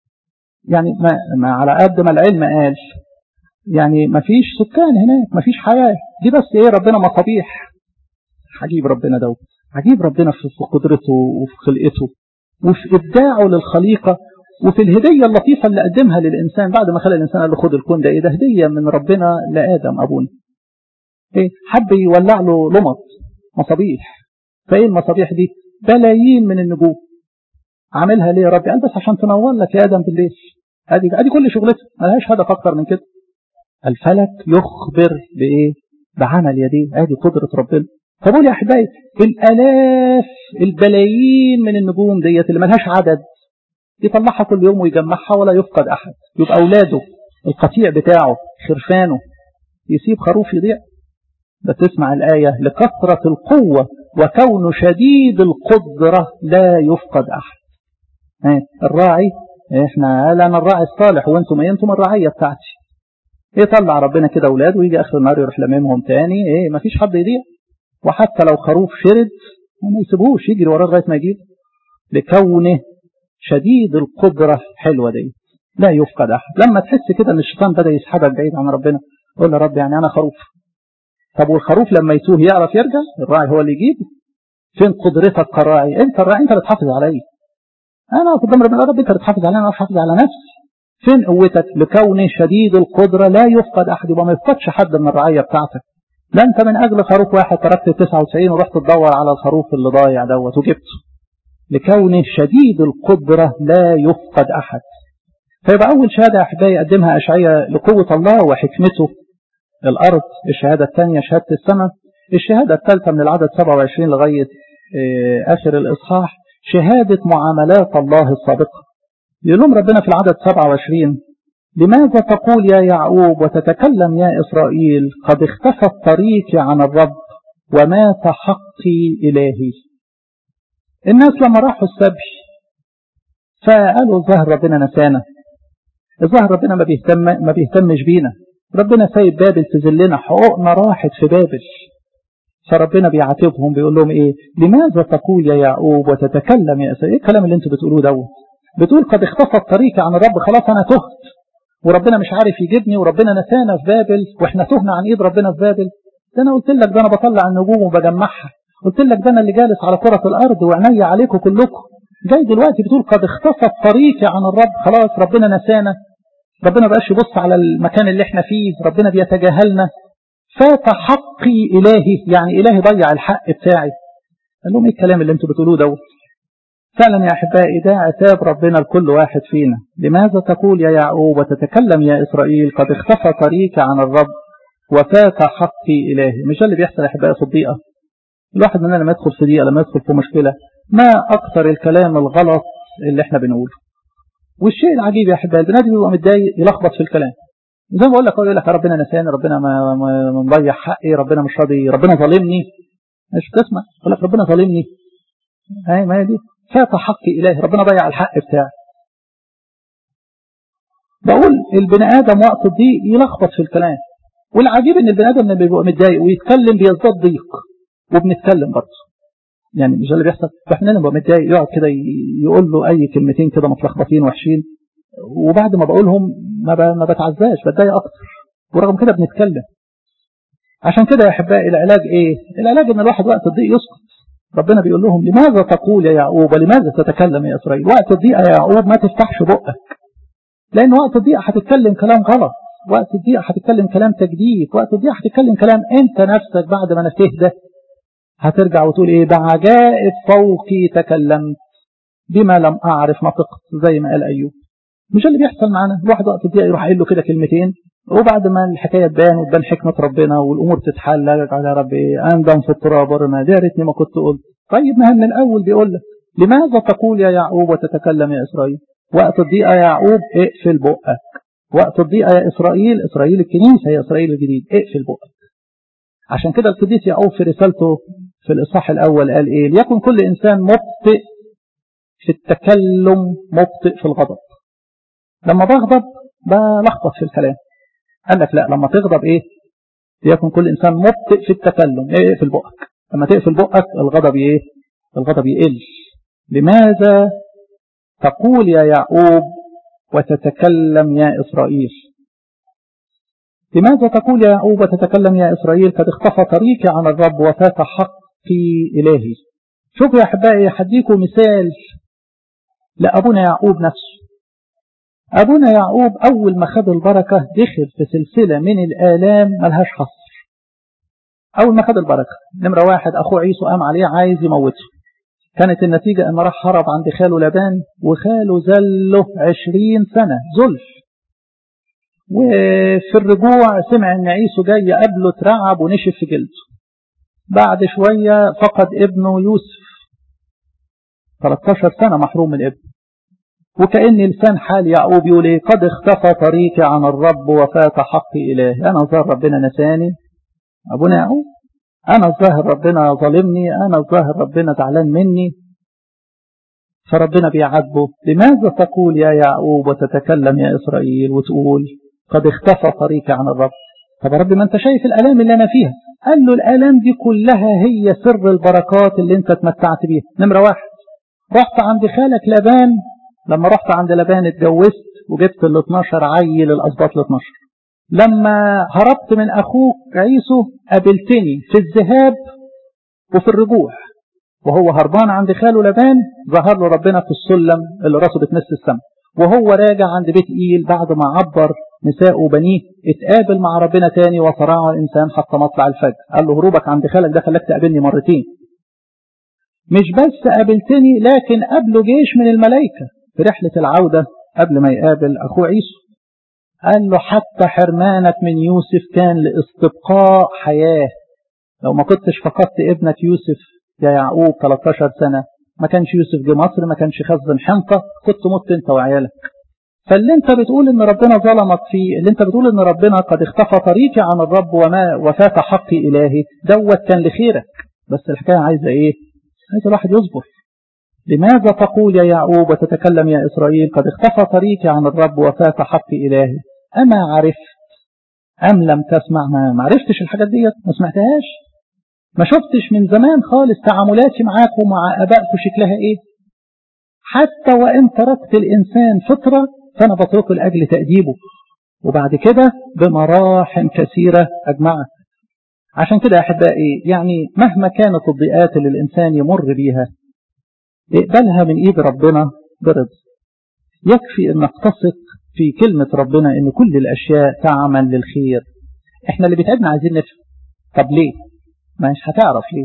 يعني ما على قد ما العلم قال يعني ما فيش سكان هناك، ما فيش حياة، دي بس ايه؟ ربنا مصابيح. عجيب ربنا دوت، عجيب ربنا في قدرته وفي خلقته وفي إبداعه للخليقة، وفي الهدية اللطيفة اللي قدمها للإنسان بعد ما خلق الإنسان. قال له خد الكون ده، ايه ده؟ هدية من ربنا لآدم أبونا. ايه؟ حب يولع له لمط مصابيح. فايه المصابيح دي؟ بلايين من النجوم. عاملها ليه يا ربي؟ قال بس عشان تنور لك يا آدم بالليل. ادي كل شغلتها، ملهاش هدف اكتر من كده. الفلك يخبر بايه؟ بعمل يديه. ادي قدرة ربنا. فقول يا احبائي الالاف البلايين من النجوم ديت اللي ملهاش عدد، يطلعها كل يوم ويجمعها ولا يفقد احد. يبقى اولاده، القطيع بتاعه، خرفانه، يسيب خروف يضيع؟ ده تسمع الآية لكثرة القوة وكون شديد القدرة لا يفقد أحد. الراعي، احنا انا الراعي الصالح وانتم ايه؟ انتم الرعية بتاعتي. ايه؟ طلع ربنا كده اولاد ويجي اخر النهار يروح لممهم تاني. ايه؟ مفيش حد يضيع. وحتى لو خروف شرد ما يسيبوش، يجري وراه لغايه ما يجيب. لكونه شديد القدرة حلوة دي لا يفقد أحد. لما تحس كده ان الشيطان بدأ يسحبك بعيد عن ربنا، قول يا رب يعني انا خروف. طب والخروف لما يتوه يعرف يرجع؟ الراعي هو اللي يجيب. فين قدرتك كراعي؟ انت الراعي، انت اللي تحافظ علي. انا قدام ربنا، رب انت اللي تحافظ علي، انا احافظ على نفسي. فين قوتك؟ لكون شديد القدرة لا يفقد احد. يبقى ما يفقدش حد من الرعية بتاعتك. لا انت من اجل خروف واحد تركت 99 ورحت تدور على الخروف اللي ضايع دوت وجبته. لكون شديد القدرة لا يفقد احد. فيبقى اول شهادة يا احبائي يقدمها اشعياء لقوة الله وحكمته الارض. الشهادة الثانية شهادة السماء. الشهادة الثالثة من العدد 27 لغاية اخر الاصحاح شهادة معاملات الله السابقة. يقول لهم ربنا في العدد 27 لماذا تقول يا يعقوب وتتكلم يا إسرائيل قد اختفت طريقي عن الرب ومات حقي إلهي. الناس لما راحوا السبي فقالوا الظاهر ربنا نسانا، الظاهر ربنا ما بيهتمش بينا، ربنا سايب بابل تذلنا، حقوقنا راحت في بابل. فربنا بيعاتبهم بيقول لهم ايه؟ لماذا تقول يا يعقوب وتتكلم يا إسرائيل؟ ايه الكلام اللي انتوا بتقولوه دوت؟ بتقول قد اختفت طريقي عن الرب، خلاص انا تهت وربنا مش عارف يجيبني وربنا نسانا في بابل واحنا تهنا عن ايد ربنا في بابل. ده انا قلت لك ده انا بطلع النجوم وبجمعها، قلت لك ده انا اللي جالس على كرة الارض وعيني عليكم كلكم، جاي دلوقتي بتقول قد اختفت طريقي عن الرب، خلاص ربنا نسانا، ربنا بقاش يبص على المكان اللي احنا فيه، ربنا بيتجاهلنا، فات حقي إلهي، يعني إلهي ضيع الحق بتاعي. قال لهم ايه الكلام اللي انتوا بتقولوه دوت؟ فعلا يا أحبائي ده عتاب ربنا لكل واحد فينا. لماذا تقول يا يعقوب وتتكلم يا إسرائيل قد اختفى طريقي عن الرب وفات حقي إلهي؟ مش ده اللي بيحصل يا أحبائي في الضيقة؟ الواحد مننا لما يدخل في ضيقة، لما يدخل في مشكلة، ما أكثر الكلام الغلط اللي احنا بنقوله. والشيء العجيب يا أحبائي البني آدم بيبقى متضايق يلخبط في الكلام، زي ما بقول لك، يقول لك ربنا نساني، ربنا ما مضيع حقي، ربنا مش راضي، ربنا ظالمني. مش تسمع يقول لك ربنا ظالمني، هاي ما هي دي فات حقي إلهي، ربنا ضيع الحق بتاعي. بقول البني آدم وقت الضيق يلخبط في الكلام، والعجيب ان البني آدم لما بيبقى متضايق ويتكلم بيزداد ضيق، وبنتكلم برضه يعني مش اللي بيحصل. فاحنا لما متضايق يقعد كده يقول له اي كلمتين كده متلخبطين وحشين، وبعد ما بقولهم ما بتعزاش، بتضايق اكتر، ورغم كده بنتكلم. عشان كده يا احبائي العلاج ايه؟ العلاج ان الواحد وقت الضيق يسكت. ربنا بيقول لهم لماذا تقول يا يعقوب ولماذا تتكلم يا اسرائيل؟ وقت الضيق يا يعقوب ما تفتحش بقك، لان وقت الضيق هتتكلم كلام غلط، وقت الضيق هتتكلم كلام تجديد، وقت الضيق هتتكلم كلام انت نفسك بعد ما تهدى هترجع وتقول ايه؟ بعجائب فوقي تكلمت بما لم اعرف نطقت، زي ما قال ايوب. مش اللي بيحصل معانا؟ الواحد وقت الضيق يروح قايل له كده كلمتين، وبعد ما الحكايه تبان وتبان حكمه ربنا والامور تتحل، قال يا رب ايه؟ اندم في التراب ورمى، يا ريتني ما كنت قلت. طيب ما من الاول بيقول لك لماذا تقول يا يعقوب وتتكلم يا اسرائيل؟ وقت الضيق يا يعقوب اقفل بقك، وقت الضيق يا اسرائيل، اسرائيل الكنيسه هي اسرائيل الجديد، اقفل بقك. عشان كده القديس يعقوب في رسالته في الاصحاح الاول قال ايه؟ ليكن كل انسان مبطئ في التكلم مبطئ في الغضب. لما بغضب بلخبط في الكلام، قال لك لا، لما تغضب ايه؟ ليكن كل انسان مبطئ في التكلم، ايه؟ اقفل بقك. لما تقفل بقك الغضب ايه؟ الغضب يقل. لماذا تقول يا يعقوب وتتكلم يا إسرائيل؟ لماذا تقول يا يعقوب وتتكلم يا إسرائيل قد اختفى طريقي عن الرب وفات حقي إلهي؟ شوفوا يا أحبائي هديكم مثال لأبونا يعقوب نفسه. أبونا يعقوب أول ما خد البركة دخل في سلسلة من الآلام ملهاش حصر. أول ما خد البركة نمرة واحد أخوه عيسو قام عليه عايز يموته، كانت النتيجة أن راح هرب عند خاله لابان، وخاله زله 20 سنة زلف. وفي الرجوع سمع أن عيسو جاي يقابله، اترعب ونشف في جلده. بعد شوية فقد ابنه يوسف، 13 سنة محروم من ابنه. وكأن لسان حال يعقوب يقول ايه؟ قد اختفى طريقي عن الرب وفات حقي إلهي. أنا ظاهر ربنا نساني، أبونا يعقوب، أنا ظاهر ربنا ظالمني، أنا ظاهر ربنا زعلان مني. فربنا بيعاتبه، لماذا تقول يا يعقوب وتتكلم يا إسرائيل؟ وتقول قد اختفى طريقي عن الرب. طب يا رب ما انت شايف الآلام اللي أنا فيها. قال له الآلام دي كلها هي سر البركات اللي انت اتمتعت بيها. نمرة واحد، رحت عند خالك لابان، لما رحت عند لابان اتجوزت وجبت ال 12 عيل، الأسباط ال 12. لما هربت من أخوك عيسو قابلتني في الذهاب وفي الرجوع، وهو هربان عند خاله لابان ظهر له ربنا في السلم اللي راسه بتمس السماء، وهو راجع عند بيت إيل بعد ما عبر نساء وبنيه اتقابل مع ربنا تاني وصراع الإنسان حتى مطلع الفجر. قال له هروبك عند خالك ده خلاك تقابلني مرتين. مش بس قابلتني لكن قابله جيش من الملائكة في رحلة العودة قبل ما يقابل أخوه عيسو. قال له حتى حرمانك من يوسف كان لاستبقاء حياة. لو ما كنتش فقدت ابنك يوسف يا يعقوب 13 سنة، ما كانش يوسف جه مصر، ما كانش خزن حنطة، كنت مت انت وعيالك. فاللي انت بتقول ان ربنا ظلمك فيه، اللي انت بتقول ان ربنا قد اختفى طريقي عن الرب وفات حقي الهي، دوت كان لخيرك. بس الحكاية عايزة ايه؟ عايزة الواحد يصبر. لماذا تقول يا يعقوب وتتكلم يا إسرائيل قد اختفى طريقي عن الرب وفات حقي إلهي؟ أما عرفت أم لم تسمع؟ ما عرفتش الحاجات ديت، ما سمعتهاش، ما شفتش من زمان خالص تعاملاتي معاك ومع أبائكم شكلها إيه؟ حتى وإن تركت الإنسان فطرة فأنا بتركه لأجل تأديبه، وبعد كده بمراحم كثيرة أجمعك. عشان كده يا أحبائي يعني مهما كانت الضيقات اللي الإنسان يمر بيها اقبلها من إيد ربنا برضا. يكفي أنك تثق في كلمة ربنا أن كل الأشياء تعمل للخير. إحنا اللي بيتعبنا عايزين نفهم، طب ليه؟ مش هتعرف ليه.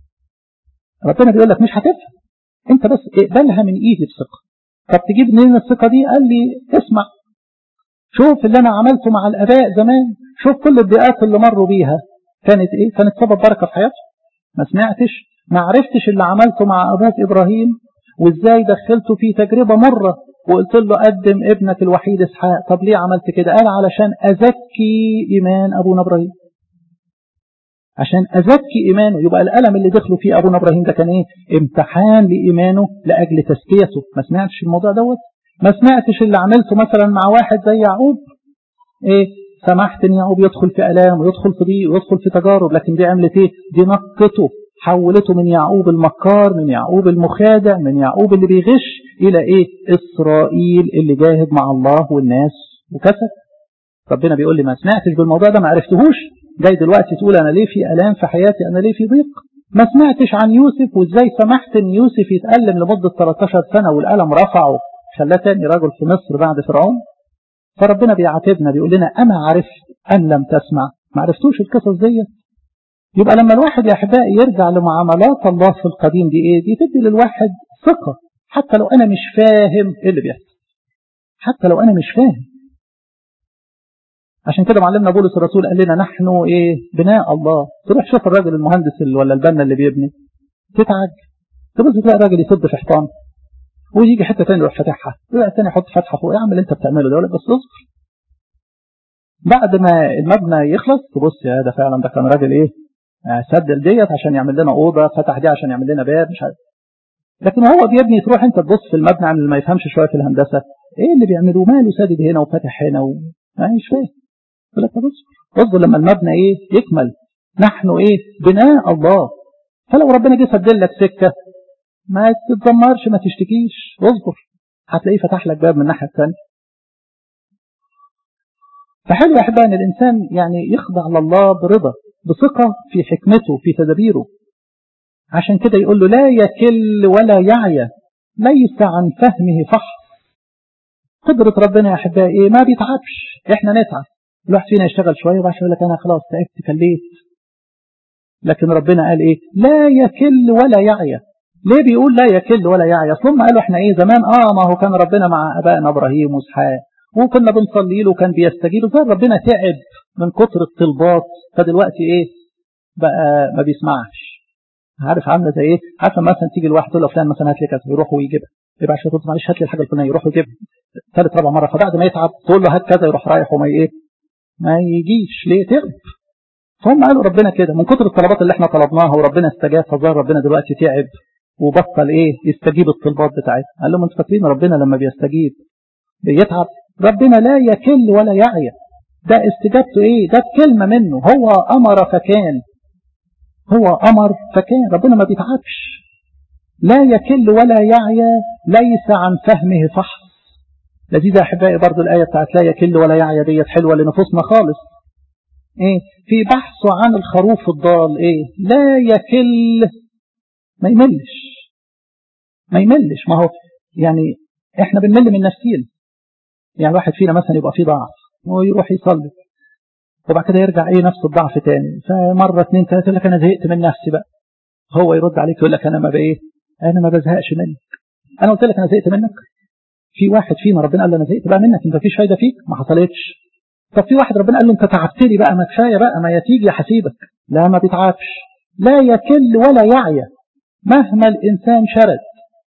ربنا بيقول لك مش هتفهم، أنت بس اقبلها من إيدي بثقة. طب تجيب منين الثقة دي؟ قال لي اسمع، شوف اللي أنا عملته مع الآباء زمان، شوف كل الضيقات اللي مروا بيها كانت إيه؟ كانت سبب بركة في حياتهم. ما سمعتش؟ ما عرفتش اللي عملته مع أبوك إبراهيم وإزاي دخلته في تجربة مرة وقلت له قدم ابنك الوحيد إسحاق؟ طب ليه عملت كده؟ قال علشان أزكي إيمان أبونا إبراهيم، عشان أزكي إيمانه. يبقى الألم اللي دخلوا فيه أبونا إبراهيم ده كان إيه؟ امتحان لإيمانه لأجل تزكيته. ما سمعتش الموضوع دوت؟ ما سمعتش اللي عملته مثلا مع واحد زي يعقوب؟ إيه؟ سمحت إن يعقوب يدخل في ألام ويدخل في ضيق ويدخل في تجارب، لكن دي عملت إيه؟ دي نقته، حولته من يعقوب المكار، من يعقوب المخادع، من يعقوب اللي بيغش، إلى إيه؟ إسرائيل اللي جاهد مع الله والناس وكسب. ربنا بيقول لي ما سمعتش بالموضوع ده، ما عرفتهوش، جاي دلوقتي تقول أنا ليه في ألام في حياتي، أنا ليه في ضيق؟ ما سمعتش عن يوسف وإزاي سمحت إن يوسف يتألم لمدة 13 سنة والألم رفعه خلاه تاني رجل في مصر بعد فرعون؟ فربنا بيعاتبنا بيقول لنا أما عرفت أم لم تسمع؟ ما عرفتوش القصص دي. يبقى لما الواحد يا أحبائي يرجع لمعاملات الله في القديم دي إيه؟ دي تدي للواحد ثقة، حتى لو أنا مش فاهم إيه اللي بيحصل، حتى لو أنا مش فاهم. عشان كده معلمنا بولس الرسول قال لنا نحن إيه؟ بناء الله. تروح شوف الراجل المهندس ولا البنا اللي بيبني، تتعجب، تبص تلاقي الراجل يسد في حيطان ويجي حتة تاني يروح فاتحها، يروح تاني يحط فتحة فوق. اعمل انت بتعمله ده، بس اصبر. بعد ما المبنى يخلص تبص يا ده فعلا ده كان راجل ايه؟ سدل ديت عشان يعمل لنا اوضه، فتح دي عشان يعمل لنا باب، مش عارف. لكن هو بيبني تروح انت تبص في المبنى عن اللي ما يفهمش شويه في الهندسه، ايه اللي بيعملوه؟ ماله سادد هنا وفتح هنا مش فاهم. يقول لك اصبر لما المبنى ايه؟ يكمل. نحن ايه؟ بناء الله. فلو ربنا جه سدل لك سكه ما تتذمرش، ما تشتكيش، اصبر، هتلاقيه فتح لك باب من الناحيه الثانيه. فحلو يا احبائي ان الانسان يعني يخضع لله برضا، بثقه في حكمته في تدابيره. عشان كده يقول له لا يكل ولا يعيا، ليس عن فهمه فحص. قدرة ربنا يا احبائي ايه؟ ما بيتعبش. احنا نتعب، الواحد فينا يشتغل شويه وبعد شويه يقول لك انا خلاص تعبت كليت. لكن ربنا قال ايه؟ لا يكل ولا يعيا. ليه بيقول لا يكل ولا يعيا؟ اصل هم قالوا احنا ايه زمان؟ ما هو كان ربنا مع ابائنا ابراهيم واسحاق وكنا بنصلي له وكان بيستجيب. زي ربنا تعب من كتر الطلبات فدلوقتي ايه بقى؟ ما بيسمعش. عارف عامله زي ايه؟ عارف مثلا تيجي الواحد تقول له فلان مثلا هات لي كذا، يروح ويجيبها، يبقى عشان تقول معلش هات لي الحاجه الفلانيه، يروح ويجيبها ثالث رابع مره. فبعد ما يتعب تقول له هات كذا، يروح رايح وما ايه؟ ما يجيش. ليه؟ تعب. فهم قالوا ربنا كده من كتر الطلبات اللي احنا طلبناها وربنا استجاب، فظهر ربنا دلوقتي تعب وبطل ايه؟ يستجيب الطلبات بتاعتنا. قال لهم انتوا فاكرين ربنا لما بيستجيب بيتعب؟ ربنا لا يكل ولا يعيا. ده استجابته ايه؟ ده كلمة منه، هو امر فكان، هو امر فكان. ربنا ما بيتعبش. لا يكل ولا يعيا، ليس عن فهمه فحص. لذيذة احبائي برضو الايه بتاعت لا يكل ولا يعيا ديت حلوه لنفوسنا خالص. ايه؟ في بحثه عن الخروف الضال ايه؟ لا يكل، ما يملش، ما يملش. ما هو يعني احنا بنمل من نفسينا. يعني الواحد فينا مثلا يبقى فيه ضعف ويروح يصلي وبعد كده يرجع ايه نفس الضعف تاني، فمره اثنين ثلاثه يقول لك انا زهقت من نفسي بقى. هو يرد عليك يقول لك انا ما بايه؟ انا ما بزهقش منك. انا قلت لك انا زهقت منك؟ في واحد فينا ربنا قال له انا زهقت بقى منك، انت مفيش فايده فيك، ما حصلتش. طب في واحد ربنا قال له انت تعبتني بقى، ما كفايه بقى، ما يتيجي حسيبك. لا، ما بيتعبش. لا يكل ولا يعيا. مهما الانسان شرد،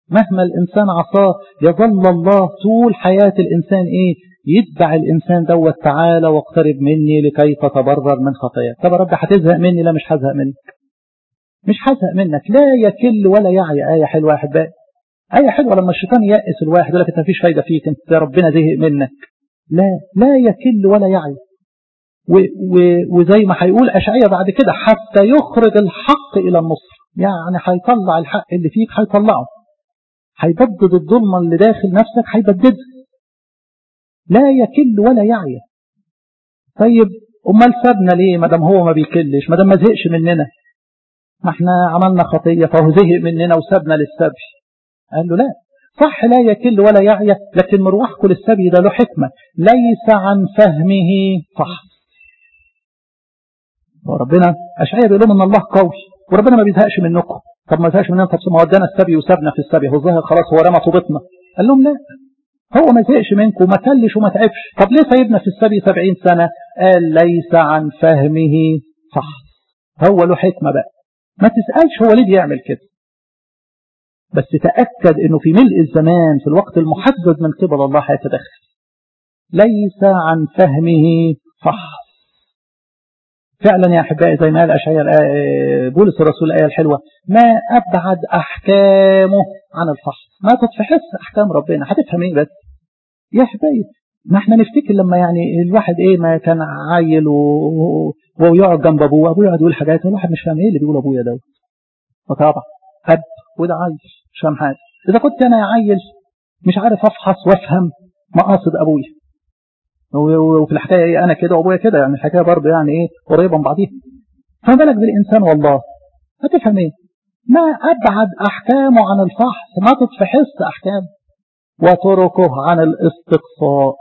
مهما الإنسان عصاه يظل الله طول حياة الإنسان يتبع الإنسان دوت تعالى واقترب مني لكي تتبرر من خطاياك. طب يا رب هتزهق مني؟ لا، مش هزهق منك، مش هزهق منك. لا يكل ولا يعي. آية حلوة يا أحبائي، آية حلوة. لما الشيطان يأس الواحد يقول لك أنت مفيش فايدة فيك، أنت ربنا زهق منك. لا يكل ولا يعي. وزي ما هيقول أشعياء بعد كده حتى يخرج الحق إلى النصر، يعني هيطلع الحق اللي فيك، هيطلعه، هيبدد الظلمة اللي داخل نفسك، هيبددها. لا يكل ولا يعي. طيب أمال سابنا ليه ما دام هو ما بيكلش، ما دام ما زهقش مننا؟ ما احنا عملنا خطية فهو زهق مننا وسابنا للسبي. قال له لا، صح لا يكل ولا يعي، لكن مروحكم للسبي ده له حكمة، ليس عن فهمه فحص. وربنا أشعياء بيقول لهم ان الله قوي وربنا ما بيزهقش منكم. طب ما زهقش مننا؟ طب ما ودانا السبي وسابنا في السبي، هو ظاهر خلاص هو رمى طوبتنا. قال لهم لا، هو ما زهقش منكم وما كلش وما تعبش. طب ليه سايبنا في السبي 70 سنة؟ قال ليس عن فهمه فحص. هو له حكمة بقى، ما تسألش هو ليه بيعمل كده، بس تأكد انه في ملء الزمان في الوقت المحدد من قبل الله هيتدخل. ليس عن فهمه فحص. فعلا يا أحبائي زي ما قال أشعياء بولس الرسول الآية الحلوة، ما أبعد أحكامه عن الفحص. ما تتفحص أحكام ربنا، هتفهم إيه بس يا أحبائي؟ ما احنا نفتكر لما يعني الواحد ما كان عايل ويقعد جنب أبوه، أبوه يقعد يقول حاجات الواحد مش فاهم إيه اللي بيقول أبويا ده. وطبعا أب وده عايل مش فاهم حاجة. إذا كنت أنا عايل مش عارف أفحص وأفهم مقاصد أبويا، وفي الحكاية أنا كده وأبويا كده، يعني الحكاية برضه يعني قريبة من بعضيها. فما بالك بالإنسان والله؟ هتفهم إيه؟ ما أبعد أحكامه عن الفحص، ما تتفحص أحكامه، وتركه عن الاستقصاء.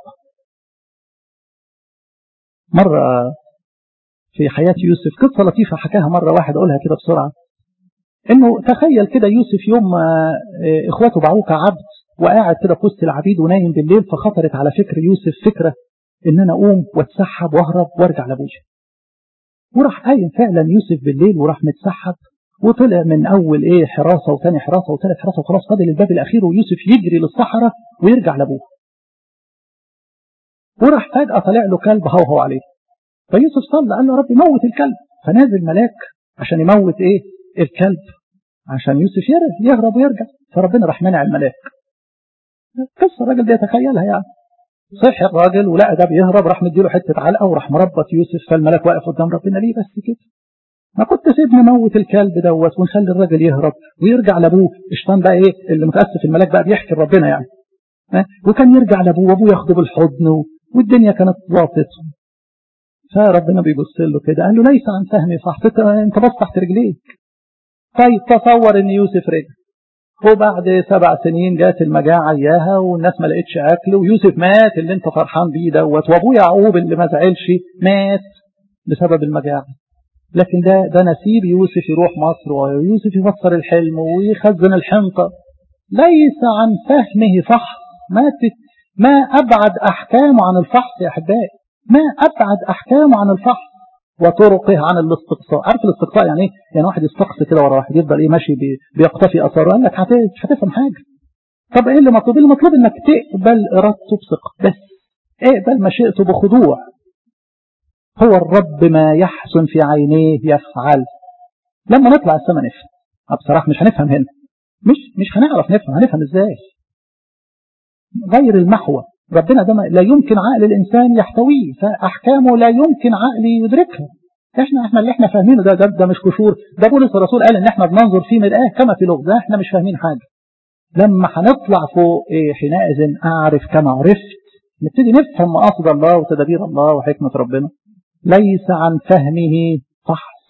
مرة في حياة يوسف قصة لطيفة حكاها مرة واحد، أقولها كده بسرعة. إنه تخيل كده يوسف يوم إخواته باعوه كعبد وقاعد كده في وسط العبيد ونايم بالليل، فخطرت على فكر يوسف فكرة إن أنا أقوم واتسحب وأهرب وأرجع لأبويا. وراح قايم فعلا يوسف بالليل وراح متسحب وطلع من أول حراسة وثاني حراسة وثالث حراسة وخلاص فاضل الباب الأخير، ويوسف يجري للصحراء ويرجع لأبوه. وراح فجأة طلع له كلب هوهو عليه، فيوسف صلى قال له ربي موت الكلب. فنازل ملاك عشان يموت الكلب عشان يوسف يهرب ويرجع، فربنا راح منع الملاك. قصة الراجل ده يتخيلها يعني. صحي الراجل ولقى ده بيهرب، راح مديله حتة علقة وراح مربط يوسف. فالملاك واقف قدام ربنا، ليه بس كده؟ ما كنت سيبنا موت الكلب دوت ونخلي الراجل يهرب ويرجع لابوه. الشيطان بقى اللي متأسف الملاك بقى بيحكي ربنا يعني. وكان يرجع لابوه وابوه ياخده بالحضن والدنيا كانت ضابطة. فربنا بيبص له كده قال له ليس عن فهمي فحص، انت بص تحت رجليك. طيب تصور ان يوسف رجع وبعد 7 سنين جات المجاعة اياها والناس ما لقتش اكل ويوسف مات اللي انت فرحان بيه دوت، وابوه يعقوب اللي ما زعلش مات بسبب المجاعة. لكن ده نسيب يوسف يروح مصر ويوسف يفسر الحلم ويخزن الحنطة. ليس عن فهمه فحص. ما أبعد أحكامه عن الفحص يا أحبائي، ما أبعد أحكامه عن الفحص وطرقه عن الاستقصاء. عارف الاستقصاء يعني إيه؟ يعني واحد يستقصي كده ورا واحد يفضل ماشي بيقتفي أثاره. قال لك مش هتفهم حاجة. طب إيه اللي مطلوب؟ المطلوب إنك تقبل إرادته بثقة، بس اقبل مشيئته بخضوع. هو الرب ما يحسن في عينيه يفعل. لما نطلع السماء نفهم. بصراحة مش هنفهم هنا، مش هنعرف نفهم. هنفهم ازاي؟ غير المحور. ربنا ده لا يمكن عقل الإنسان يحتويه، فأحكامه لا يمكن عقل يدركها. احنا اللي احنا فاهمينه ده مش قشور. ده بولس الرسول قال ان احنا بننظر في مرآة كما في لغة. احنا مش فاهمين حاجة. لما هنطلع فوق حينئذ أعرف كما عرفت، نبتدي نفهم مقاصد الله وتدابير الله وحكمة ربنا. ليس عن فهمه فحص.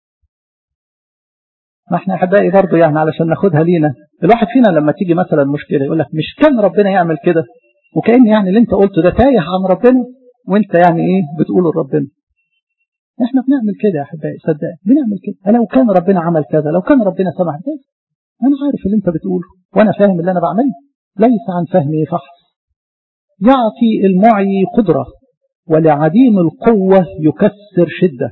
ما احنا احبائي برضه يعني علشان ناخدها لينا. الواحد فينا لما تيجي مثلا مشكلة يقول لك مش كان ربنا يعمل كده، وكأن يعني اللي انت قلته ده تايه عن ربنا وانت يعني بتقوله لربنا. احنا بنعمل كده يا احبائي، صدق بنعمل كده. لو كان ربنا عمل كذا، لو كان ربنا سمح كذا، انا عارف اللي انت بتقوله وانا فاهم اللي انا بعمله. ليس عن فهمه فحص. يعطي المعي قدرة ولعديم القوة يكسر شدة.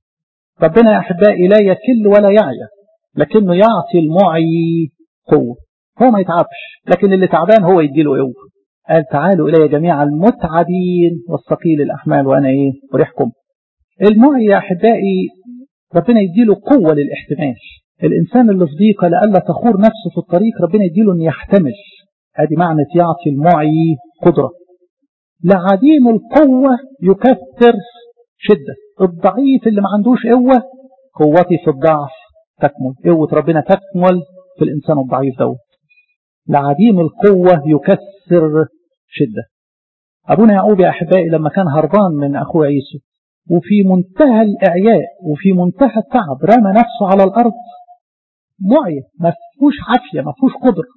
ربنا يا أحبائي لا يكل ولا يعي، لكنه يعطي المعي قوة. هو ما يتعبش، لكن اللي تعبان هو يديله قوة. قال تعالوا إلي جميع المتعبين والثقيل الأحمال وأنا أريحكم. المعي يا أحبائي ربنا يديله قوة للاحتمال. الإنسان اللي في ضيقة لألا تخور نفسه في الطريق ربنا يديله أن يحتمل. هذه معنى يعطي المعي قدرة. لعديم القوة يكثر شدة. الضعيف اللي ما عندوش قوة، قوتي في الضعف تكمل. قوة ربنا تكمل في الإنسان الضعيف دوت. لعديم القوة يكثر شدة. أبونا يعقوب يا أحبائي لما كان هربان من أخوه عيسو وفي منتهى الإعياء وفي منتهى التعب رمى نفسه على الأرض معي، ما فيهوش عافية، ما فيهوش قدرة.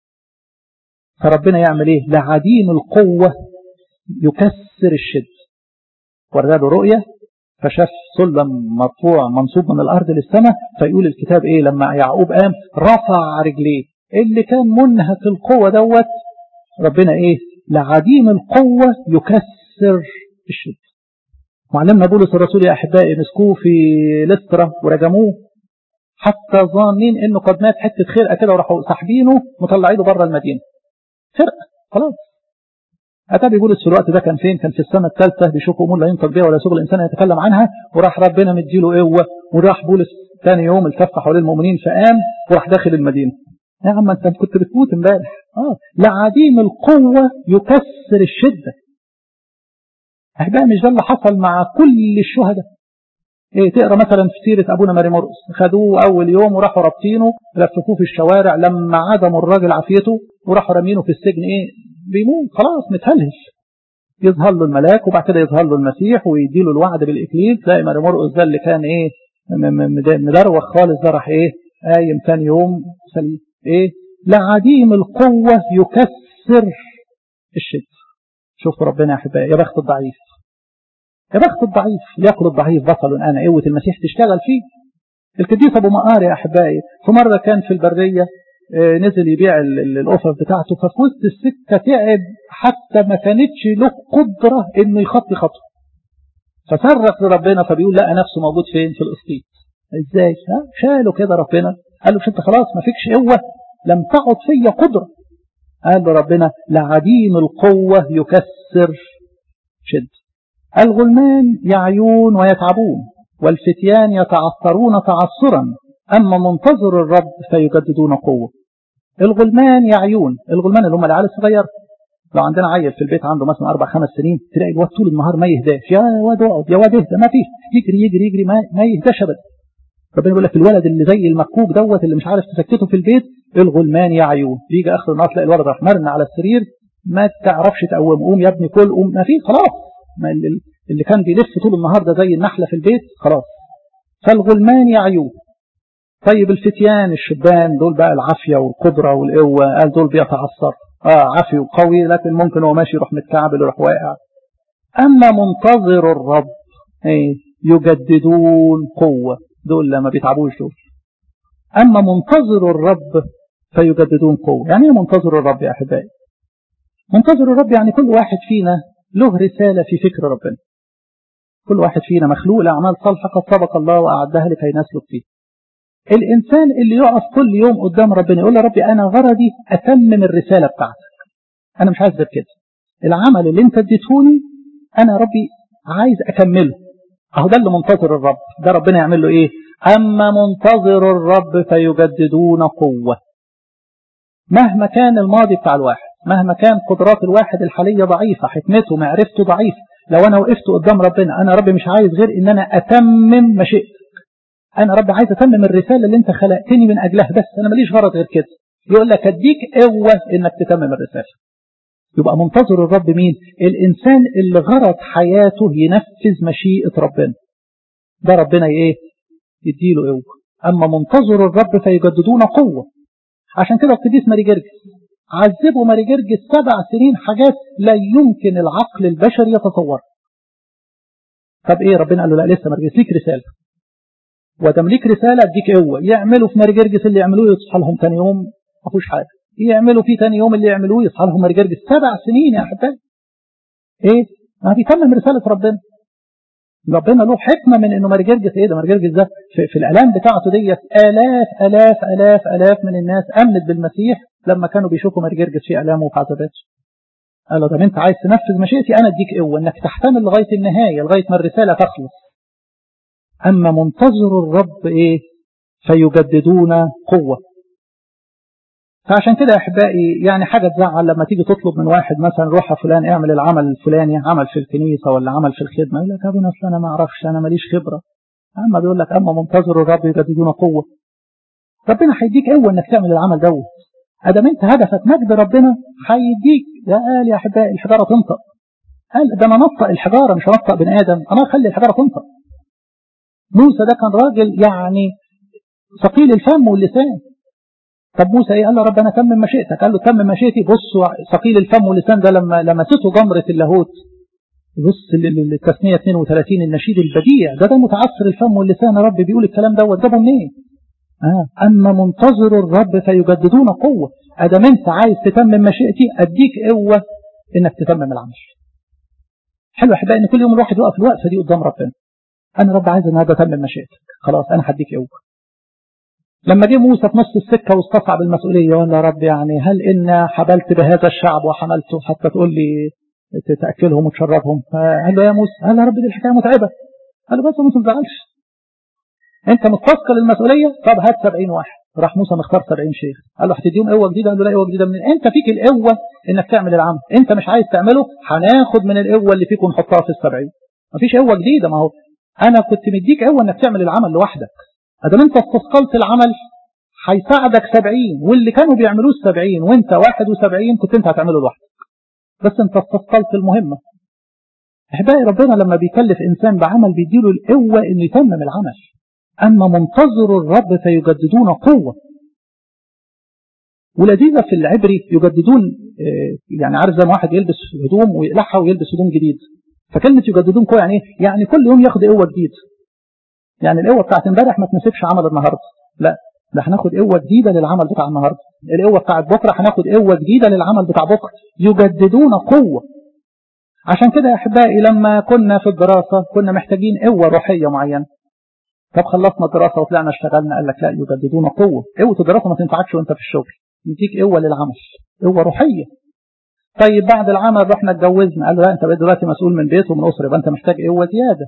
فربنا يعمل إيه؟ لعديم القوة يكثر الشدة. ورده رؤية فشاف سلم مرفوع منصوب من الأرض للسماء، فيقول الكتاب إيه؟ لما يعقوب قام رفع رجليه اللي كان منهك القوة دوت، ربنا إيه؟ لعديم القوة يكثر الشدة. معلمنا بولس الرسول يا أحبائي مسكوه في لسترا ورجموه حتى ظانين إنه قد مات حتة خرقة كده، وراحوا ساحبينه مطلعينه بره المدينة. خرقة خلاص. أتى بولس في الوقت ده كان فين؟ كان في السنة الثالثة بيشوف أمور لا ينطق بها ولا يسوغ الإنسان يتكلم عنها، وراح ربنا مديله قوة، وراح بولس ثاني يوم التف حوالين المؤمنين فقام وراح داخل المدينة. يا عم أنت كنت بتموت امبارح. لعديم القوة يكسر الشدة. أحبائي مش ده اللي حصل مع كل الشهداء؟ تقرأ مثلا في سيرة أبونا ماري مرقس، خدوه أول يوم وراحوا رابطينه لففوه في الشوارع، لما عدموا الراجل عافيته وراحوا رامينه في السجن بيموت خلاص متهلهل. يظهر له الملاك وبعد كده يظهر له المسيح ويديله الوعد بالإكليل. تلاقي ماري مرقس ده اللي كان مدروخ خالص ده راح قايم ثاني يوم سليم. لعديم القوة يكسر الشدة. شوفوا ربنا يا أحبائي، يا بخت الضعيف، يا بخت الضعيف ليأكل الضعيف بطل. أنا قوة المسيح تشتغل فيه. القديس أبو مقار يا أحبائي في مرة كان في البرية نزل يبيع الأوفر بتاعته، ففي وسط السكة تعب حتى ما كانتش له قدرة إنه يخطي خطوة، فصرخ لربنا فبيقول لقى نفسه موجود فين؟ في القسطيط. إزاي؟ شاله كده ربنا قال له مش أنت خلاص ما فيكش قوة، لم تعد فيا قدرة. قال له ربنا لعديم القوة يكسر شد. الغلمان يعيون ويتعبون والفتيان يتعثرون تعثرا، أما منتظر الرب فيجددون قوة. الغلمان يعيون، الغلمان اللي هم العيال الصغير. لو عندنا عيل في البيت عنده مثلا 4-5 سنين تلاقي الواد طول النهار ما يهداش، يا واد اقعد يا واد اهدى، ما فيش، يجري يجري يجري ما يهداش ابدا. ربنا يقول لك الولد اللي زي المكوك دوت اللي مش عارف تسكته في البيت، الغلمان يعيون. يجي اخر النهار تلاقي الولد راح مرن على السرير ما تعرفش تقوم، قوم يا ابني كل قوم، ما فيش خلاص. اللي كان بيلف طول النهار ده زي النحله في البيت خلاص. فالغلمان يعيون. طيب الفتيان الشبان دول بقى العافيه والقدره والقوه، قال دول بيتعثر عافي وقوي لكن ممكن هو ماشي يروح متكعبل ويروح واقع. اما منتظر الرب يجددون قوه، دول لما بيتعبوش دول. اما منتظر الرب فيجددون قوه. يعني ايه منتظر الرب يا احبائي؟ منتظر الرب يعني كل واحد فينا له رساله في فكر ربنا. كل واحد فينا مخلوق لاعمال صالحه قد سبق الله واعدها لكي نسلك فيه. الإنسان اللي يقف كل يوم قدام ربنا يقول له ربي أنا غرضي أتمم الرسالة بتاعتك، أنا مش عايز غير كده، العمل اللي أنت اديتهوني أنا ربي عايز أكمله. أهو ده اللي منتظر الرب. ده ربنا يعمل له إيه؟ أما منتظر الرب فيجددون قوة. مهما كان الماضي بتاع الواحد، مهما كان قدرات الواحد الحالية ضعيفة، حكمته معرفته ضعيفة، لو أنا وقفت قدام ربنا أنا ربي مش عايز غير إن أنا أتمم مشيئتك، أنا رب عايز أتمم الرسالة اللي أنت خلقتني من أجلها، بس أنا ماليش غرض غير كده. يقول لك أديك قوة إنك تتمم الرسالة. يبقى منتظر الرب مين؟ الإنسان اللي غرض حياته ينفذ مشيئة ربنا، ده ربنا يديله قوة. أما منتظر الرب فيجددون قوة. عشان كده القديس ماري جرجس عذبوا ماري جرجس 7 سنين حاجات لا يمكن العقل البشري يتصورها. طب ربنا قال له لا لسه ماري جرجس ليك رسالة، ودام ليك رسالة اديك قوة. يعملوا في ماري جرجس اللي يعملوه يصحى لهم ثاني يوم ما فيهوش حاجة، يعملوا فيه ثاني يوم اللي يعملوه يصحى لهم ماري جرجس. 7 سنين يا حبايبي ما بيتمم رسالة ربنا. ربنا له حكمة من انه مرجرجس ايه ده، مرجرجس ده في الالام بتاعته ديت الاف الاف الاف الاف من الناس امنت بالمسيح لما كانوا بيشوفوا مرجرجس في الامه وفي عذاباته. قال له طب انت عايز تنفذ مشيئتي، انا اديك قوه انك تحتمل لغايه النهايه، لغايه ما الرساله تخلص. اما منتظر الرب ايه؟ فيجددون قوه. فعشان كده يا احبائي يعني حاجه تزعل لما تيجي تطلب من واحد مثلا روح يا فلان اعمل العمل الفلاني، عمل في الكنيسه ولا عمل في الخدمه، يقول لك يا ابونا اصل انا ما اعرفش، انا ماليش خبره. اما بيقول لك اما منتظر الرب يجددون قوه. ربنا هيديك قوه انك تعمل العمل دوت. ادام انت هدفك مجد ربنا هيديك. قال يا احبائي الحجاره تنطق. قال ده انا نطق الحجاره مش هنطق بني ادم، انا اخلي الحجاره تنطق. موسى ده كان راجل يعني ثقيل الفم واللسان. طب موسى ايه؟ قال له رب انا تمم مشيئتك. قال له تمم مشيئتي. بصوا ثقيل الفم واللسان ده لما لمسته جمره اللاهوت، بص التثنيه 32 النشيد البديع ده متعثر الفم واللسان. يا رب بيقول الكلام دوت جابه منين؟ اما منتظر الرب فيجددون قوه. ادام انت عايز تتمم مشيئتي اديك قوه انك تتمم العمل. حلو يا احبائي ان كل يوم الواحد يقف الوقفه دي قدام ربنا. انا رب عايز النهارده اتمم مشيئتك، خلاص انا هديك قوه. لما جه موسى في نص السكه واستصعب المسؤوليه وقال يا رب يعني هل ان حبلت بهذا الشعب وحملته حتى تقول لي تاكلهم وتشربهم؟ قال له يا موسى، قال يا رب دي الحكايه متعبه. قال له بس موسى ما تزعلش، انت مستثقل المسؤوليه، طب هات 70 واحد. راح موسى مختار 70 شيخ. قال له هتديهم قوه جديده؟ قال له لا قوه جديده منين؟ انت فيك القوه انك تعمل العمل، انت مش عايز تعمله هناخد من القوه اللي فيك ونحطها في ال70. مفيش قوه جديده، ما هو انا كنت مديك قوه انك تعمل العمل لوحدك. ادام انت استثقلت العمل هيساعدك 70 واللي كانوا بيعملوه 70 وانت 71 كنت انت هتعمله لوحدك، بس انت استثقلت المهمه. احبائي ربنا لما بيكلف انسان بعمل بيديله القوه انه يتمم العمل. أما منتظر الرب فيجددون قوة. ولذيذة في العبري يجددون، يعني عارف زي ما واحد يلبس هدوم ويقلعها ويلبس هدوم جديد. فكلمة يجددون قوة يعني ايه؟ يعني كل يوم ياخد قوة جديدة. يعني القوة بتاعت امبارح ما تناسبش عمل النهارده، لا ده هناخد قوة جديدة للعمل بتاع النهارده. القوة بتاعت بكرة هناخد قوة جديدة للعمل بتاع بكرة. يجددون قوة. عشان كده يا احبائي لما كنا في الدراسة كنا محتاجين قوة روحية معينة. طب خلصنا الدراسة وطلعنا اشتغلنا، قال لك لا يجددون قوة. قوة الدراسة ما تنفعكش وانت في الشغل، يديك قوة للعمل، قوة روحية. طيب بعد العمل رحنا اتجوزنا، قال له لا انت بقيت دلوقتي مسؤول من بيت ومن أسرة، يبقى انت محتاج قوة زيادة.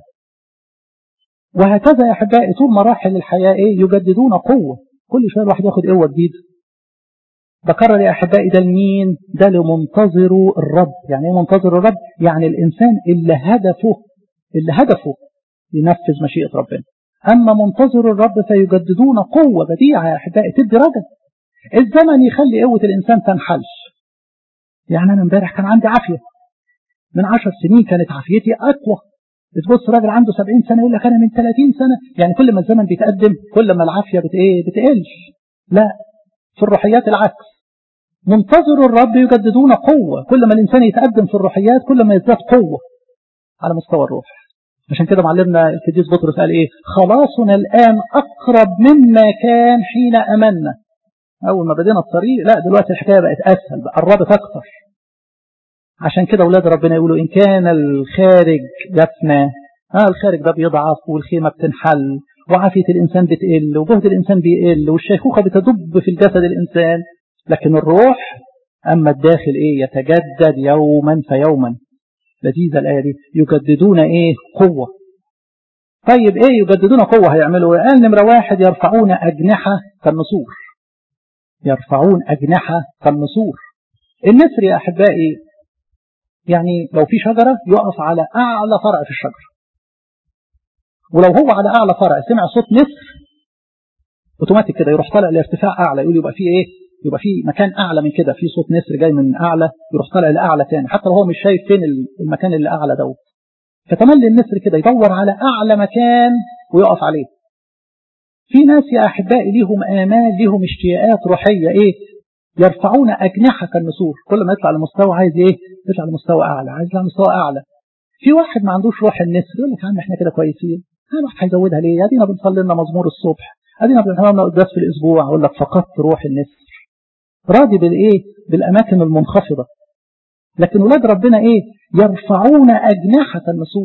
وهكذا يا احبائي طول مراحل الحياة ايه؟ يجددون قوة. كل شوية الواحد ياخد قوة جديدة. بكرر يا احبائي ده لمين؟ ده لمنتظروا الرب. يعني ايه منتظر الرب؟ يعني الانسان اللي هدفه ينفذ مشيئة ربنا. أما منتظر الرب فيجددون قوة. بديعة يا أحبائي تدي رجل. الزمن يخلي قوة الإنسان تنحل. يعني أنا امبارح كان عندي عافية، من 10 سنين كانت عافيتي أقوى. تبص راجل عنده 70 سنة يقول لك أنا من 30 سنة. يعني كل ما الزمن بيتقدم كل ما العافية بتقل. لا، في الروحيات العكس. منتظر الرب يجددون قوة. كل ما الإنسان يتقدم في الروحيات كل ما يزداد قوة على مستوى الروح. عشان كده معلمنا القديس بطرس قال ايه؟ خلاصنا الآن أقرب مما كان حين أمنا. أول ما بدينا الطريق، لا دلوقتي الحكاية بقت أسهل، بقى قربت أكتر. عشان كده أولاد ربنا يقولوا إن كان الخارج يفنى، الخارج ده بيضعف والخيمة بتنحل وعافية الإنسان بتقل وجهد الإنسان بيقل والشيخوخة بتدب في الجسد الإنسان، لكن الروح أما الداخل إيه؟ يتجدد يوما فيوما. لذيذة الآية دي. يجددون إيه؟ قوة. طيب إيه يجددون قوة هيعملوا؟ قال نمرة 1 يرفعون أجنحة كالنسور. يرفعون أجنحة كالنسور. النسر يا أحبائي يعني لو في شجرة يقف على أعلى فرع في الشجرة، ولو هو على أعلى فرع سمع صوت نسر اوتوماتيك كده يروح طالع لارتفاع أعلى، يقول يبقى فيه إيه؟ يبقى فيه مكان أعلى من كده، في صوت نسر جاي من أعلى يروح طالع لأعلى تاني، حتى لو هو مش شايف فين المكان اللي أعلى دوت. فتملي النسر كده يدور على أعلى مكان ويقف عليه. في ناس يا أحبائي ليهم آمال، ليهم اشتياقات روحية إيه؟ يرفعون أجنحة كالنسور. كل ما يطلع لمستوى عايز إيه؟ يطلع لمستوى أعلى، عايز يطلع لمستوى أعلى. في واحد ما عندوش روح النسر يقول لك يا عم إحنا كده كويسين، الواحد هيزودها ليه؟ أدينا بنصلي لنا مزمور الصبح، أدينا بنعمل لنا قداس في الأسبوع. أقول لك فقدت روح النسر. راضي بالإيه؟ بالأماكن المنخفضة. لكن ولاد ربنا إيه؟ يرفعون أجنحة النسور.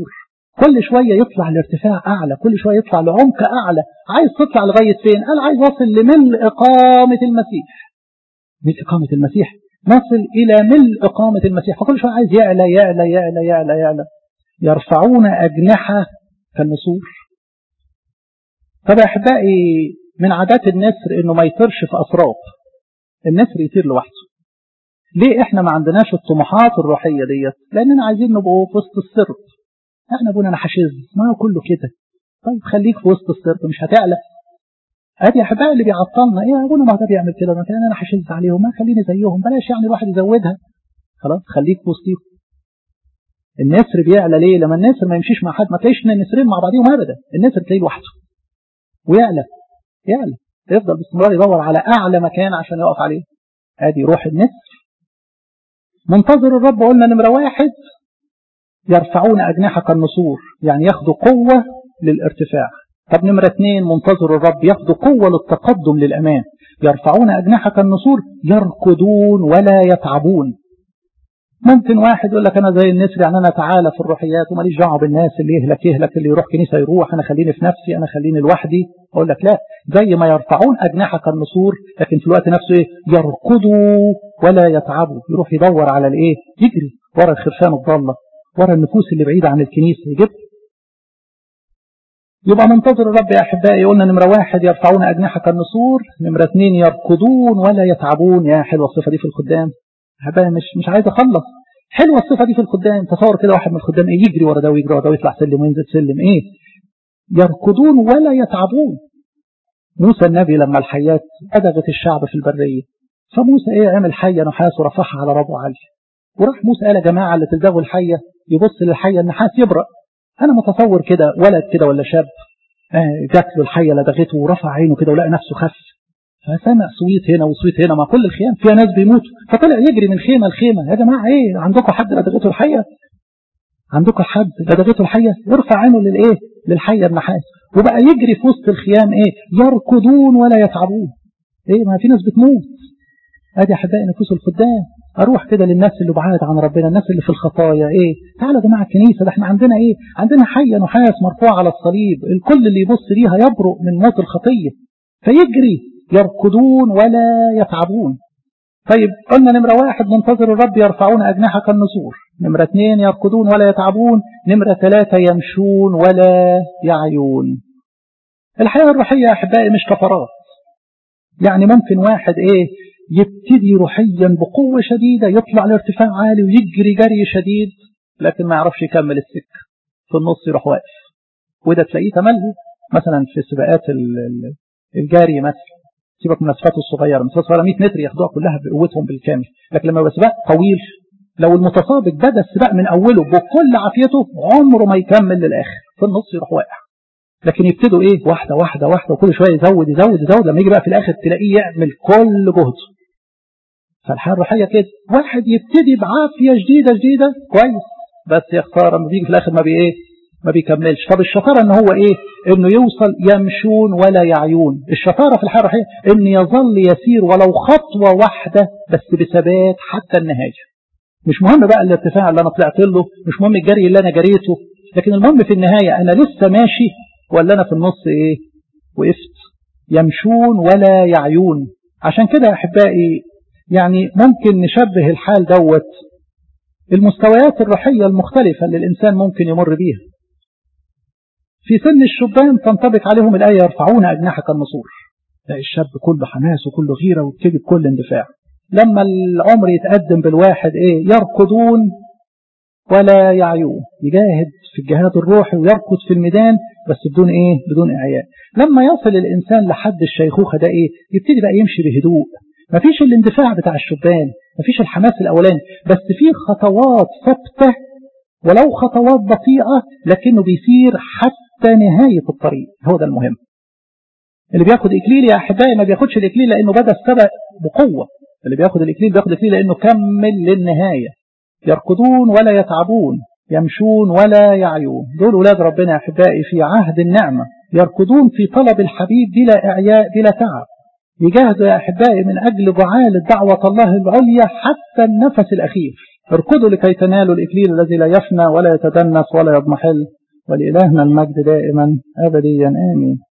كل شوية يطلع لارتفاع أعلى، كل شوية يطلع لعمق أعلى. عايز تطلع لغاية فين؟ قال عايز أصل لملء إقامة المسيح. ملء إقامة المسيح، نصل إلى ملء إقامة المسيح. فكل شوية عايز يعلى يعلى يعلى يعلى يعلى. يرفعون أجنحة كالنسور. طب يا أحبائي، من عادات النسر إنه ما يطيرش في أسراب. النسر يطير لوحده. ليه إحنا ما عندناش الطموحات الروحية ديت؟ لأننا عايزين نبقوا في وسط السرب. احنا ابونا انا حشز، ما هو كله كده. طيب خليك في وسط السرب، مش هتعلى. ادي يا احبائي اللي بيعطلنا، ايه يا ابونا ما ده بيعمل كده، ما كان انا حشز عليهم، ما خليني زيهم، بلاش يعني الواحد يزودها. خلاص خليك في وسطيهم. النسر بيعلى ليه؟ لما النسر ما يمشيش مع حد، ما تلاقيش النسرين مع بعضهم ابدا، النسر تلاقيه لوحده ويعلى يعلى، يفضل باستمرار يدور على اعلى مكان عشان يقف عليه. ادي روح النسر. منتظر الرب قلنا نمرة 1 يرفعون أجنحة كالنسور، يعني ياخدوا قوة للارتفاع. طب نمرة 2 منتظر الرب ياخدوا قوة للتقدم للأمان. يرفعون أجنحة كالنسور، يركضون ولا يتعبون. ممكن واحد يقول لك أنا زي النسر، يعني أنا تعالى في الروحيات وماليش دعوة بالناس، اللي يهلك يهلك، اللي يروح كنيسة يروح، أنا خليني في نفسي، أنا خليني لوحدي. أقول لك لا، زي ما يرفعون أجنحة كالنسور، لكن في الوقت نفسه إيه؟ يركضوا ولا يتعبوا. يروح يدور على الإيه؟ يجري ورا الخرفان الضالة، ورا النفوس اللي بعيدة عن الكنيسة يجب. يبقى منتظر الرب يا أحبائي قلنا نمرة 1 يرفعون أجنحة كالنسور، نمرة 2 يركضون ولا يتعبون. يا حلوة الصفة دي في الخدام أحبائي، مش عايز أخلص. حلوة الصفة دي في الخدام. تصور كده واحد من الخدام إيه؟ يجري ورا ده ويجري ورا ده ويطلع سلم وينزل سلم. إيه؟ يركضون ولا يتعبون. موسى النبي لما الحيات أدغت الشعب في البرية، فموسى إيه؟ عمل حية نحاس ورفعها على ربه عالي. وراح موسى قال يا جماعة اللي تلدغوا الحية يبص للحية النحاس يبرأ. أنا متصور كده ولد كده ولا شاب جات له الحية لدغته ورفع عينه كده ولقى نفسه خف، فسمع صويت هنا وصويت هنا، ما كل الخيام فيها ناس بيموتوا، فطلع يجري من خيمة لخيمة. يا جماعة إيه؟ عندكم حد لدغته الحية؟ عندكم حد لدغته الحية؟ يرفع عينه للإيه؟ للحية النحاس، وبقى يجري في وسط الخيام. إيه؟ يركضون ولا يتعبون. إيه؟ ما في ناس بتموت. ادي احبائي نفوس الخدام. اروح كده للناس اللي بعاد عن ربنا، الناس اللي في الخطايا. ايه؟ تعالوا يا جماعه الكنيسه، ده احنا عندنا ايه؟ عندنا حيه نحاس مرفوعه على الصليب، الكل اللي يبص ليها يبرؤ من موت الخطيه. فيجري يركضون ولا يتعبون. طيب قلنا نمره 1 منتظر الرب يرفعون اجنحه كالنسور، نمره 2 يركضون ولا يتعبون، نمره 3 يمشون ولا يعيون. الحياه الروحيه يا احبائي مش كفرات. يعني ممكن واحد ايه؟ يبتدي روحيا بقوة شديدة، يطلع لارتفاع عالي ويجري جري شديد، لكن ما يعرفش يكمل السكة، في النص يروح واقف. وده تلاقيه تمله مثلا في سباقات الجاري مثلا. سيبك من السباقات الصغيرة، مسافات صغيرة 100 متر ياخدوها كلها بقوتهم بالكامل، لكن لما يبقى سباق طويل، لو المتسابق بدأ السباق من أوله بكل عافيته عمره ما يكمل للآخر، في النص يروح واقع. لكن يبتدوا ايه؟ واحدة واحدة واحدة، وكل شوية يزود يزود يزود، لما يجي بقى في الآخر تلاقيه يعمل كل جهده. فالحياة الروحية كده، واحد يبتدي بعافية شديدة كويس، بس يا خسارة لما بيجي في الآخر ما بيكملش. طب الشطارة ان هو ايه؟ انه يوصل يمشون ولا يعيون. الشطارة في الحياة الروحية ان يظل يسير ولو خطوة واحدة بس بثبات حتى النهاية. مش مهم بقى الارتفاع اللي انا طلعت له، مش مهم الجري اللي انا جريته، لكن المهم في النهاية انا لسه ماشي ولا انا في النص ايه؟ وقفت. يمشون ولا يعيون. عشان كده يا احبائي يعني ممكن نشبه الحال دوت المستويات الروحية المختلفة اللي الإنسان ممكن يمر بيها. في سن الشبان تنطبق عليهم الآية يرفعون أجنحة كالنسور، الشاب كله حماس وكله غيرة ويبتدي بكل اندفاع. لما العمر يتقدم بالواحد ايه؟ يركضون ولا يعيون، يجاهد في الجهاد الروحي ويركض في الميدان بس بدون ايه؟ بدون اعياء. لما يصل الإنسان لحد الشيخوخة ده ايه؟ يبتدي بقى يمشي بهدوء، مفيش الاندفاع بتاع الشبان، مفيش الحماس الأولاني، بس في خطوات ثابتة ولو خطوات بطيئة لكنه بيسير حتى نهاية الطريق. هو ده المهم. اللي بياخد إكليل يا أحبائي ما بياخدش الإكليل لأنه بدأ السبق بقوة، اللي بياخد الإكليل بياخد الإكليل لأنه كمل للنهاية. يركضون ولا يتعبون، يمشون ولا يعيون. دول أولاد ربنا يا أحبائي في عهد النعمة، يركضون في طلب الحبيب بلا إعياء بلا تعب، يجاهدوا يا أحبائي من أجل جعالة دعوة الله العليا حتى النفس الأخير. اركضوا لكي تنالوا الإكليل الذي لا يفنى ولا يتدنس ولا يضمحل ولإلهنا المجد دائما أبديا آمين.